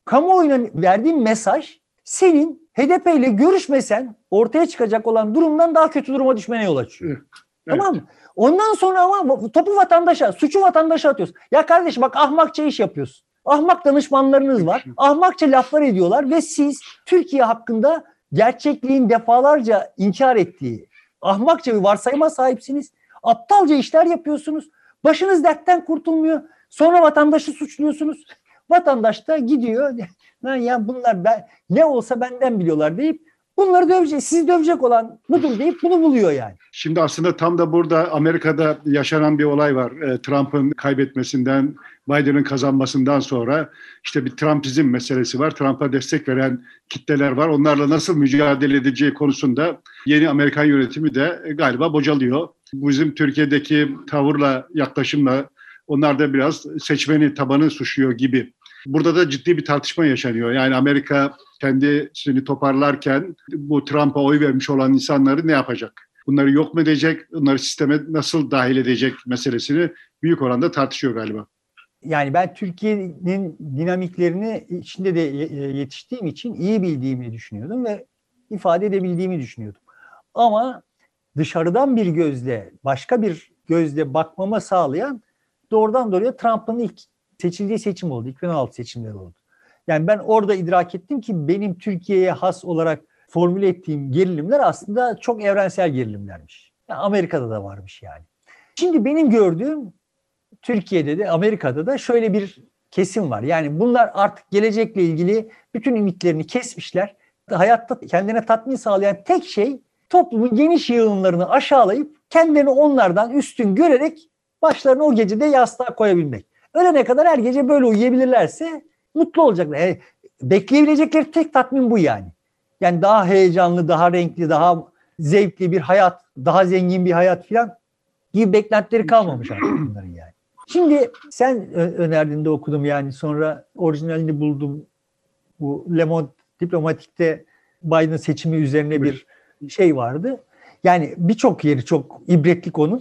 kamuoyuna verdiğin mesaj senin HDP ile görüşmesen ortaya çıkacak olan durumdan daha kötü duruma düşmene yol açıyor. Evet. Tamam mı? Ondan sonra ama topu vatandaşa, suçu vatandaşa atıyorsun. Ya kardeşim bak ahmakça iş yapıyorsun. Ahmak danışmanlarınız var. Ahmakça laflar ediyorlar ve siz Türkiye hakkında gerçekliğin defalarca inkar ettiği ahmakça bir varsayıma sahipsiniz. Aptalca işler yapıyorsunuz. Başınız dertten kurtulmuyor. Sonra vatandaşı suçluyorsunuz. Vatandaş da gidiyor. Lan ya bunlar ne olsa benden biliyorlar deyip bunları dövecek, sizi dövecek olan budur deyip bunu buluyor yani. Şimdi aslında tam da burada Amerika'da yaşanan bir olay var. Trump'ın kaybetmesinden, Biden'ın kazanmasından sonra işte bir Trumpizm meselesi var. Trump'a destek veren kitleler var. Onlarla nasıl mücadele edeceği konusunda yeni Amerikan yönetimi de galiba bocalıyor. Bizim Türkiye'deki tavırla, yaklaşımla onlar da biraz seçmeni, tabanı suçluyor gibi. Burada da ciddi bir tartışma yaşanıyor. Yani Amerika kendisini toparlarken bu Trump'a oy vermiş olan insanları ne yapacak? Bunları yok mu edecek? Bunları sisteme nasıl dahil edecek meselesini büyük oranda tartışıyor galiba. Yani ben Türkiye'nin dinamiklerini içinde de yetiştiğim için iyi bildiğimi düşünüyordum ve ifade edebildiğimi düşünüyordum. Ama dışarıdan bir gözle, başka bir gözle bakmama sağlayan doğrudan doğruya Trump'ın ilk seçildiği seçim oldu. 2016 seçimleri oldu. Yani ben orada idrak ettim ki benim Türkiye'ye has olarak formüle ettiğim gerilimler aslında çok evrensel gerilimlermiş. Yani Amerika'da da varmış yani. Şimdi benim gördüğüm Türkiye'de de Amerika'da da şöyle bir kesim var. Yani bunlar artık gelecekle ilgili bütün ümitlerini kesmişler. Hayatta kendine tatmin sağlayan tek şey toplumun geniş yığınlarını aşağılayıp kendilerini onlardan üstün görerek başlarını o gecede yastığa koyabilmek. Ölene kadar her gece böyle uyuyabilirlerse mutlu olacaklar. Bekleyebilecekleri tek tatmin bu yani. Yani daha heyecanlı, daha renkli, daha zevkli bir hayat, daha zengin bir hayat falan gibi beklentileri kalmamış artık bunların yani. Şimdi sen önerdiğinde okudum yani sonra orijinalini buldum. Bu Le Monde Diplomatik'te Biden seçimi üzerine bir şey vardı. Yani birçok yeri çok ibretlik onun.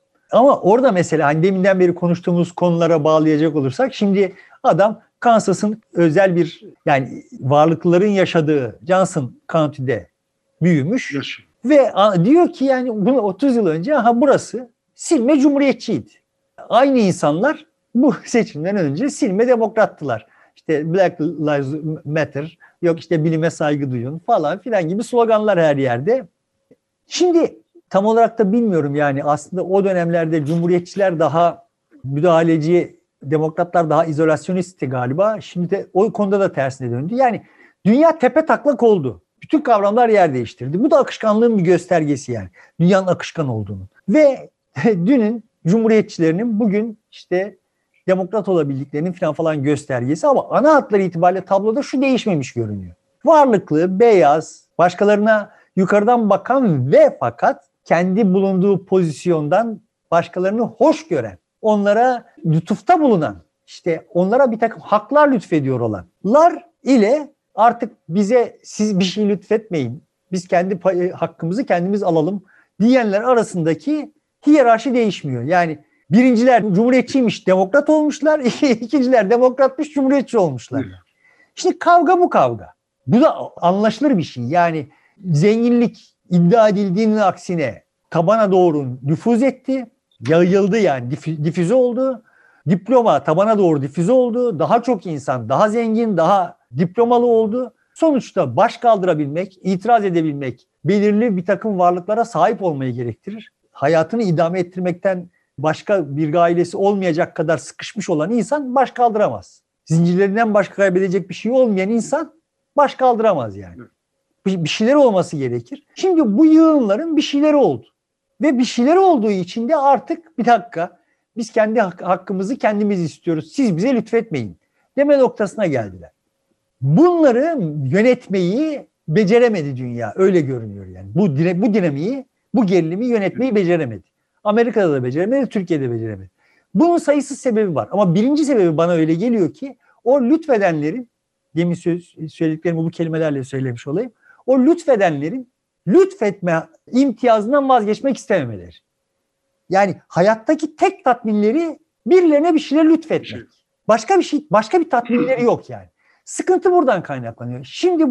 Ama orada mesela hani deminden beri konuştuğumuz konulara bağlayacak olursak şimdi adam Kansas'ın özel bir yani varlıklıların yaşadığı Johnson County'de büyümüş. Ve diyor ki yani bunu 30 yıl önce burası silme cumhuriyetçiydi. Aynı insanlar bu seçimden önce silme demokrattılar. İşte Black Lives Matter, yok işte bilime saygı duyun falan filan gibi sloganlar her yerde. Şimdi tam olarak da bilmiyorum yani aslında o dönemlerde cumhuriyetçiler daha müdahaleci, demokratlar daha izolasyonisti galiba. Şimdi de o konuda da tersine döndü. Yani dünya tepe taklak oldu. Bütün kavramlar yer değiştirdi. Bu da akışkanlığın bir göstergesi yani. Dünyanın akışkan olduğunu. Ve dünün cumhuriyetçilerinin bugün işte demokrat olabildiklerinin falan göstergesi ama ana hatları itibariyle tabloda şu değişmemiş görünüyor. Varlıklı, beyaz, başkalarına yukarıdan bakan ve fakat kendi bulunduğu pozisyondan başkalarını hoş gören, onlara lütufta bulunan, işte onlara bir takım haklar lütfediyor olanlar ile artık bize siz bir şey lütfetmeyin, biz kendi hakkımızı kendimiz alalım diyenler arasındaki hiyerarşi değişmiyor. Yani birinciler cumhuriyetçiymiş, demokrat olmuşlar, ikinciler demokratmış, cumhuriyetçi olmuşlar. Şimdi kavga bu kavga. Bu da anlaşılır bir şey. Yani zenginlik iddia edildiğinin aksine tabana doğru nüfuz etti. Yayıldı yani difüze oldu. Diploma tabana doğru difüze oldu. Daha çok insan daha zengin, daha diplomalı oldu. Sonuçta baş kaldırabilmek, itiraz edebilmek, belirli bir takım varlıklara sahip olmayı gerektirir. Hayatını idame ettirmekten başka bir gailesi olmayacak kadar sıkışmış olan insan baş kaldıramaz. Zincirlerinden başka kaybedecek bir şey olmayan insan baş kaldıramaz yani. Bir şeyler olması gerekir. Şimdi bu yığınların bir şeyleri oldu. Ve bir şeyleri olduğu için de artık bir dakika biz kendi hakkımızı kendimiz istiyoruz. Siz bize lütfetmeyin deme noktasına geldiler. Bunları yönetmeyi beceremedi dünya. Öyle görünüyor yani. Bu dinamiği, bu gerilimi yönetmeyi beceremedi. Amerika'da da beceremedi, Türkiye'de beceremedi. Bunun sayısız sebebi var. Ama birinci sebebi bana öyle geliyor ki o lütfedenlerin, demin söylediklerimi bu kelimelerle söylemiş olayım. O lütfedenlerin lütfetme imtiyazından vazgeçmek istememeleri. Yani hayattaki tek tatminleri birilerine bir şeyler lütfetmek. Başka bir tatminleri yok yani. Sıkıntı buradan kaynaklanıyor. Şimdi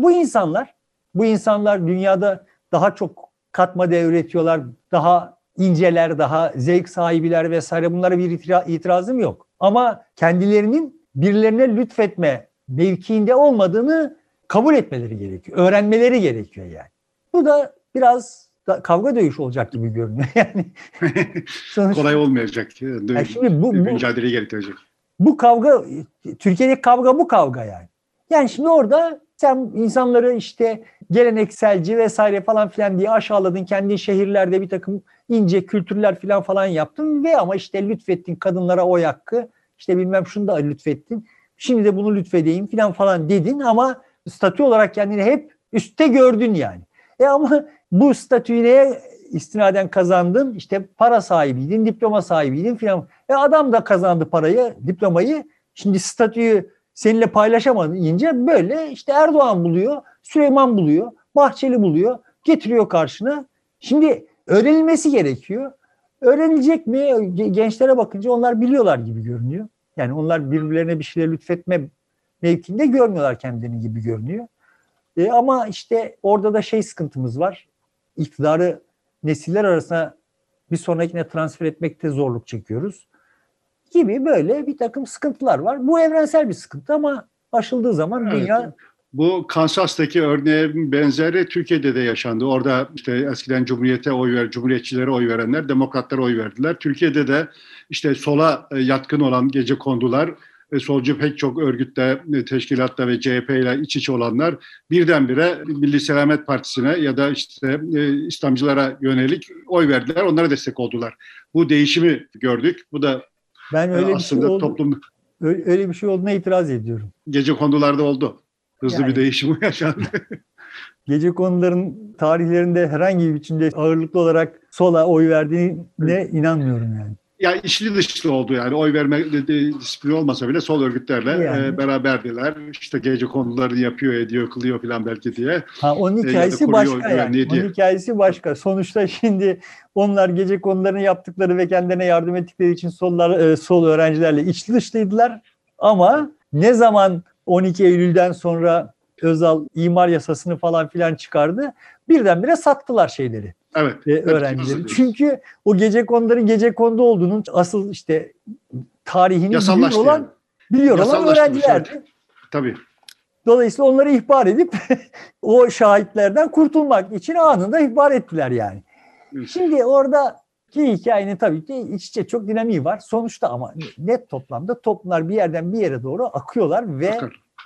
bu insanlar dünyada daha çok katma değer üretiyorlar, daha inceler, daha zevk sahibiler vesaire. Bunlara bir itirazım yok. Ama kendilerinin birilerine lütfetme mevkiinde olmadığını kabul etmeleri gerekiyor. Öğrenmeleri gerekiyor yani. Bu da biraz kavga dövüş olacak gibi görünüyor. Yani sonuçta, kolay olmayacak. Yani şimdi mücadeleyi gerektirecek. Bu kavga, Türkiye'deki kavga bu kavga yani. Yani şimdi orada sen insanları işte gelenekselci vesaire falan filan diye aşağıladın. Kendi şehirlerde bir takım ince kültürler falan yaptın ve ama işte lütfettin kadınlara oy hakkı. İşte bilmem şunu da lütfettin. Şimdi de bunu lütfedeyim falan dedin ama statü olarak kendini hep üstte gördün yani. Ama bu statüyü neye istinaden kazandın? İşte para sahibiydin, diploma sahibiydin filan. Adam da kazandı parayı, diplomayı. Şimdi statüyü seninle paylaşamayınca böyle işte Erdoğan buluyor, Süleyman buluyor, Bahçeli buluyor, getiriyor karşına. Şimdi öğrenilmesi gerekiyor. Öğrenilecek mi? Gençlere bakınca onlar biliyorlar gibi görünüyor. Yani onlar birbirlerine bir şeyler lütfetme mevkinde görmüyorlar kendilerini gibi görünüyor. Ama işte orada da sıkıntımız var. İktidarı nesiller arasında bir sonrakine transfer etmekte zorluk çekiyoruz gibi böyle bir takım sıkıntılar var. Bu evrensel bir sıkıntı ama aşıldığı zaman dünya... Bu Kansas'taki örneğe benzeri Türkiye'de de yaşandı. Orada işte eskiden Cumhuriyetçilere oy verenler Demokratlara oy verdiler. Türkiye'de de işte sola yatkın olan gecekondular, solcu pek çok örgütte, teşkilatta ve CHP ile iç içe olanlar birdenbire Milli Selamet Partisi'ne ya da işte İslamcılara yönelik oy verdiler. Onlara destek oldular. Bu değişimi gördük. Bu da ben öyle aslında öyle bir şey olduğuna itiraz ediyorum. Gecekondularda oldu. Hızlı bir değişim yaşandı. Gecekonduların tarihlerinde herhangi bir biçimde ağırlıklı olarak sola oy verdiğine inanmıyorum yani. Ya içli dışlı oldu yani. Oy verme disiplini olmasa bile sol örgütlerle beraberdiler. İşte gecekondularını yapıyor, ediyor, kılıyor falan belki diye. Onun hikayesi başka yani. Onun hikayesi başka. Sonuçta şimdi onlar gecekondularını yaptıkları ve kendilerine yardım ettikleri için sol öğrencilerle içli dışlıydılar. Ama ne zaman 12 Eylül'den sonra Özal imar yasasını falan filan çıkardı, birdenbire sattılar şeyleri. Evet. Öğrencileri. Çünkü o gecekonduların gecekondu olduğunun asıl işte tarihini biliyor olan öğrencilerdi. Evet. Tabii. Dolayısıyla onları ihbar edip o şahitlerden kurtulmak için anında ihbar ettiler yani. Evet. Şimdi oradaki hikayenin tabii ki iç içe çok dinamiği var. Sonuçta ama net toplamda toplumlar bir yerden bir yere doğru akıyorlar ve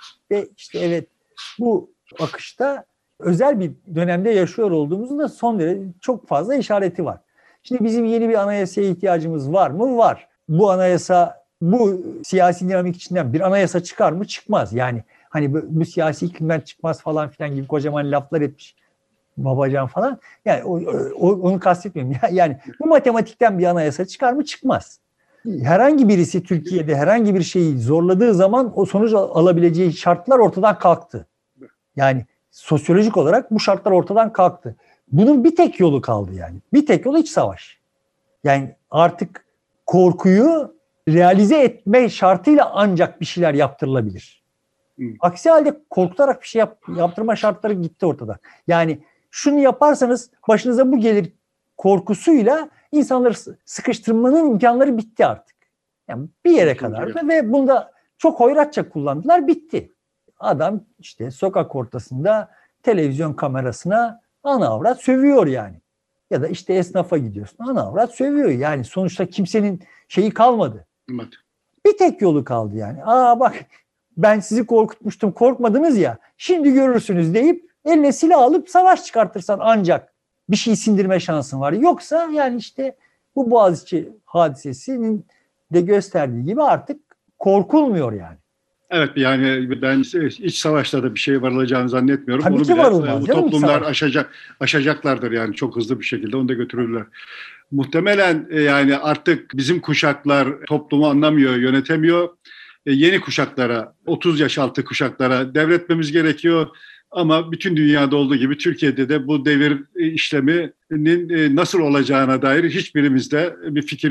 işte evet bu akışta özel bir dönemde yaşıyor olduğumuzun da son derece çok fazla işareti var. Şimdi bizim yeni bir anayasaya ihtiyacımız var mı? Var. Bu anayasa, bu siyasi dinamik içinden bir anayasa çıkar mı? Çıkmaz. Yani hani bu siyasi iklimden çıkmaz falan filan gibi kocaman laflar etmiş Babacan falan. Yani onu kastetmiyorum. Yani bu matematikten bir anayasa çıkar mı? Çıkmaz. Herhangi birisi Türkiye'de herhangi bir şeyi zorladığı zaman o sonuç alabileceği şartlar ortadan kalktı. Yani sosyolojik olarak bu şartlar ortadan kalktı. Bunun bir tek yolu kaldı yani. Bir tek yolu iç savaş. Yani artık korkuyu realize etme şartıyla ancak bir şeyler yaptırılabilir. Aksi halde korkutarak bir şey yaptırma şartları gitti ortada. Yani şunu yaparsanız başınıza bu gelir korkusuyla insanları sıkıştırmanın imkanları bitti artık. Yani bir yere kadar da ve bunda çok hoyratça kullandılar, bitti. Adam işte sokak ortasında televizyon kamerasına ana avrat sövüyor yani. Ya da işte esnafa gidiyorsun, ana avrat sövüyor. Yani sonuçta kimsenin şeyi kalmadı. Evet. Bir tek yolu kaldı yani. Bak ben sizi korkutmuştum, korkmadınız ya. Şimdi görürsünüz deyip eline silah alıp savaş çıkartırsan ancak bir şey sindirme şansın var. Yoksa yani işte bu Boğaziçi hadisesinin de gösterdiği gibi artık korkulmuyor yani. Evet, yani ben iç savaşta da bir şey varılacağını zannetmiyorum. Tabii ki varılmaz. Bu toplumlar aşacaklardır yani çok hızlı bir şekilde onu da götürürler. Muhtemelen yani artık bizim kuşaklar toplumu anlamıyor, yönetemiyor. Yeni kuşaklara, 30 yaş altı kuşaklara devretmemiz gerekiyor. Ama bütün dünyada olduğu gibi Türkiye'de de bu devir işleminin nasıl olacağına dair hiçbirimizde bir fikir yok.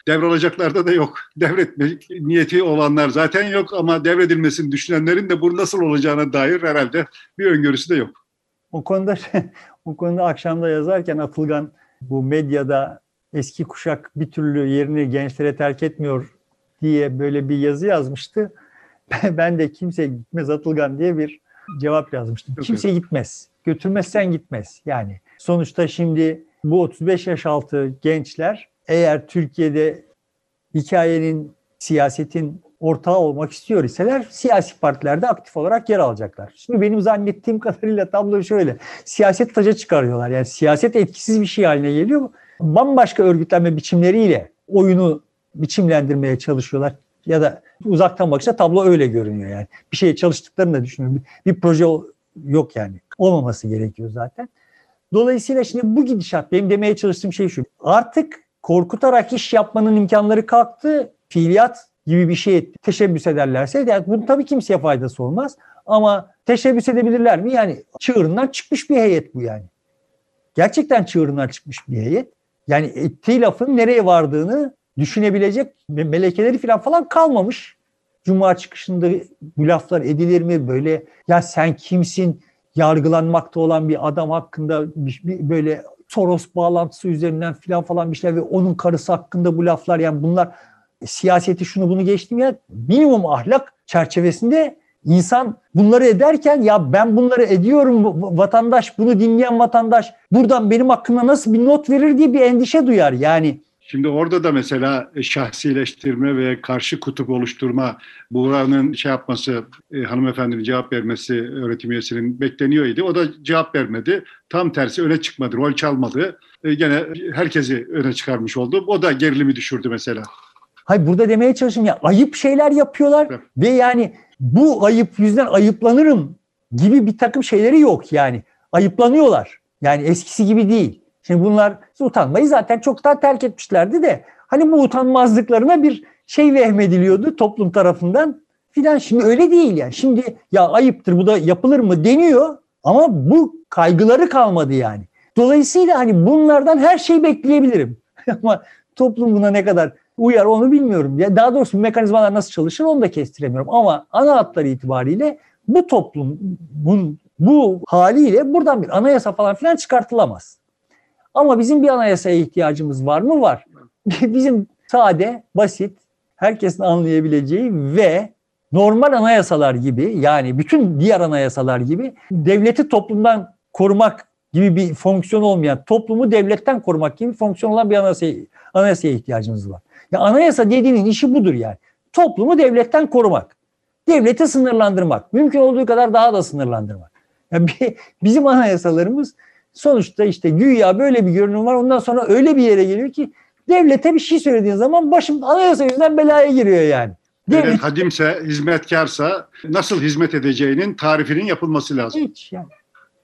Devralacaklarda da yok. Devretme niyeti olanlar zaten yok ama devredilmesini düşünenlerin de bu nasıl olacağına dair herhalde bir öngörüsü de yok. O konuda o konuda akşamda yazarken Atılgan bu medyada eski kuşak bir türlü yerini gençlere terk etmiyor diye böyle bir yazı yazmıştı. Ben de kimse gitmez Atılgan diye bir cevap yazmıştım. Kimse gitmez. Götürmezsen gitmez. Yani sonuçta şimdi bu 35 yaş altı gençler eğer Türkiye'de hikayenin, siyasetin ortağı olmak istiyor iseler siyasi partilerde aktif olarak yer alacaklar. Şimdi benim zannettiğim kadarıyla tablo şöyle. Siyaset taca çıkarıyorlar. Yani siyaset etkisiz bir şey haline geliyor. Bambaşka örgütlenme biçimleriyle oyunu biçimlendirmeye çalışıyorlar. Ya da uzaktan bakışta tablo öyle görünüyor yani. Bir şeye çalıştıklarını da düşünüyorum. Bir proje yok yani. Olmaması gerekiyor zaten. Dolayısıyla şimdi bu gidişat, benim demeye çalıştığım şey şu. Artık korkutarak iş yapmanın imkanları kalktı. Fiiliyat gibi bir şey teşebbüs ederlerse yani bunun tabii kimseye faydası olmaz. Ama teşebbüs edebilirler mi? Yani çığırından çıkmış bir heyet bu yani. Gerçekten çığırından çıkmış bir heyet. Yani ettiği lafın nereye vardığını düşünebilecek melekeleri falan kalmamış. Cuma çıkışında bu laflar edilir mi? Böyle ya sen kimsin? Yargılanmakta olan bir adam hakkında böyle Soros bağlantısı üzerinden falan bir şeyler ve onun karısı hakkında bu laflar, yani bunlar siyaseti şunu bunu geçtim ya, minimum ahlak çerçevesinde insan bunları ederken ya ben bunları ediyorum, vatandaş, bunu dinleyen vatandaş buradan benim hakkımda nasıl bir not verir diye bir endişe duyar yani. Şimdi orada da mesela şahsileştirme ve karşı kutup oluşturma, Buğra'nın yapması, hanımefendinin cevap vermesi öğretim üyesinin bekleniyordu. O da cevap vermedi. Tam tersi öne çıkmadı, rol çalmadı. Gene herkesi öne çıkarmış oldu. O da gerilimi düşürdü mesela. Hayır, burada demeye çalışıyorum ya, ayıp şeyler yapıyorlar ve yani bu ayıp yüzünden ayıplanırım gibi bir takım şeyleri yok yani. Ayıplanıyorlar. Yani eskisi gibi değil. Şimdi bunlar utanmayı zaten çoktan terk etmişlerdi de hani bu utanmazlıklarına bir şey vehmediliyordu toplum tarafından filan. Şimdi öyle değil yani. Şimdi ya ayıptır bu da yapılır mı deniyor ama bu kaygıları kalmadı yani. Dolayısıyla hani bunlardan her şeyi bekleyebilirim. Ama toplum buna ne kadar uyar onu bilmiyorum. Ya daha doğrusu mekanizmalar nasıl çalışır onu da kestiremiyorum. Ama ana hatları itibariyle bu toplumun bu haliyle buradan bir anayasa falan filan çıkartılamaz. Ama bizim bir anayasaya ihtiyacımız var mı? Var. Bizim sade, basit, herkesin anlayabileceği ve normal anayasalar gibi, yani bütün diğer anayasalar gibi devleti toplumdan korumak gibi bir fonksiyon olmayan, toplumu devletten korumak gibi bir fonksiyon olan bir anayasaya ihtiyacımız var. Ya anayasa dediğinin işi budur yani. Toplumu devletten korumak. Devleti sınırlandırmak. Mümkün olduğu kadar daha da sınırlandırmak. Yani bizim anayasalarımız sonuçta işte güya böyle bir görünüm var. Ondan sonra öyle bir yere geliyor ki devlete bir şey söylediğin zaman başım anayasa yüzünden belaya giriyor yani. Devlet hadimse, hizmetkarsa nasıl hizmet edeceğinin tarifinin yapılması lazım. Hiç yani.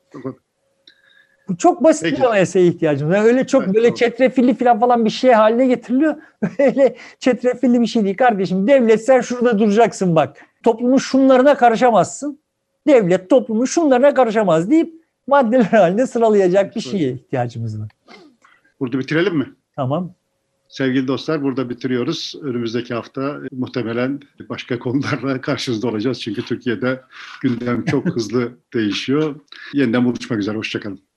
Bu çok basit. Peki. Bir anayasaya ihtiyacımız var. Yani öyle çok böyle çetrefilli falan bir şey haline getiriliyor. Öyle çetrefilli bir şey değil kardeşim. Devlet sen şurada duracaksın bak. Toplumun şunlarına karışamazsın. Devlet toplumun şunlarına karışamaz deyip maddeler halinde sıralayacak bir şeye ihtiyacımız var. Burada bitirelim mi? Tamam. Sevgili dostlar, burada bitiriyoruz. Önümüzdeki hafta muhtemelen başka konularla karşınızda olacağız. Çünkü Türkiye'de gündem çok hızlı değişiyor. Yeniden buluşmak üzere. Hoşçakalın.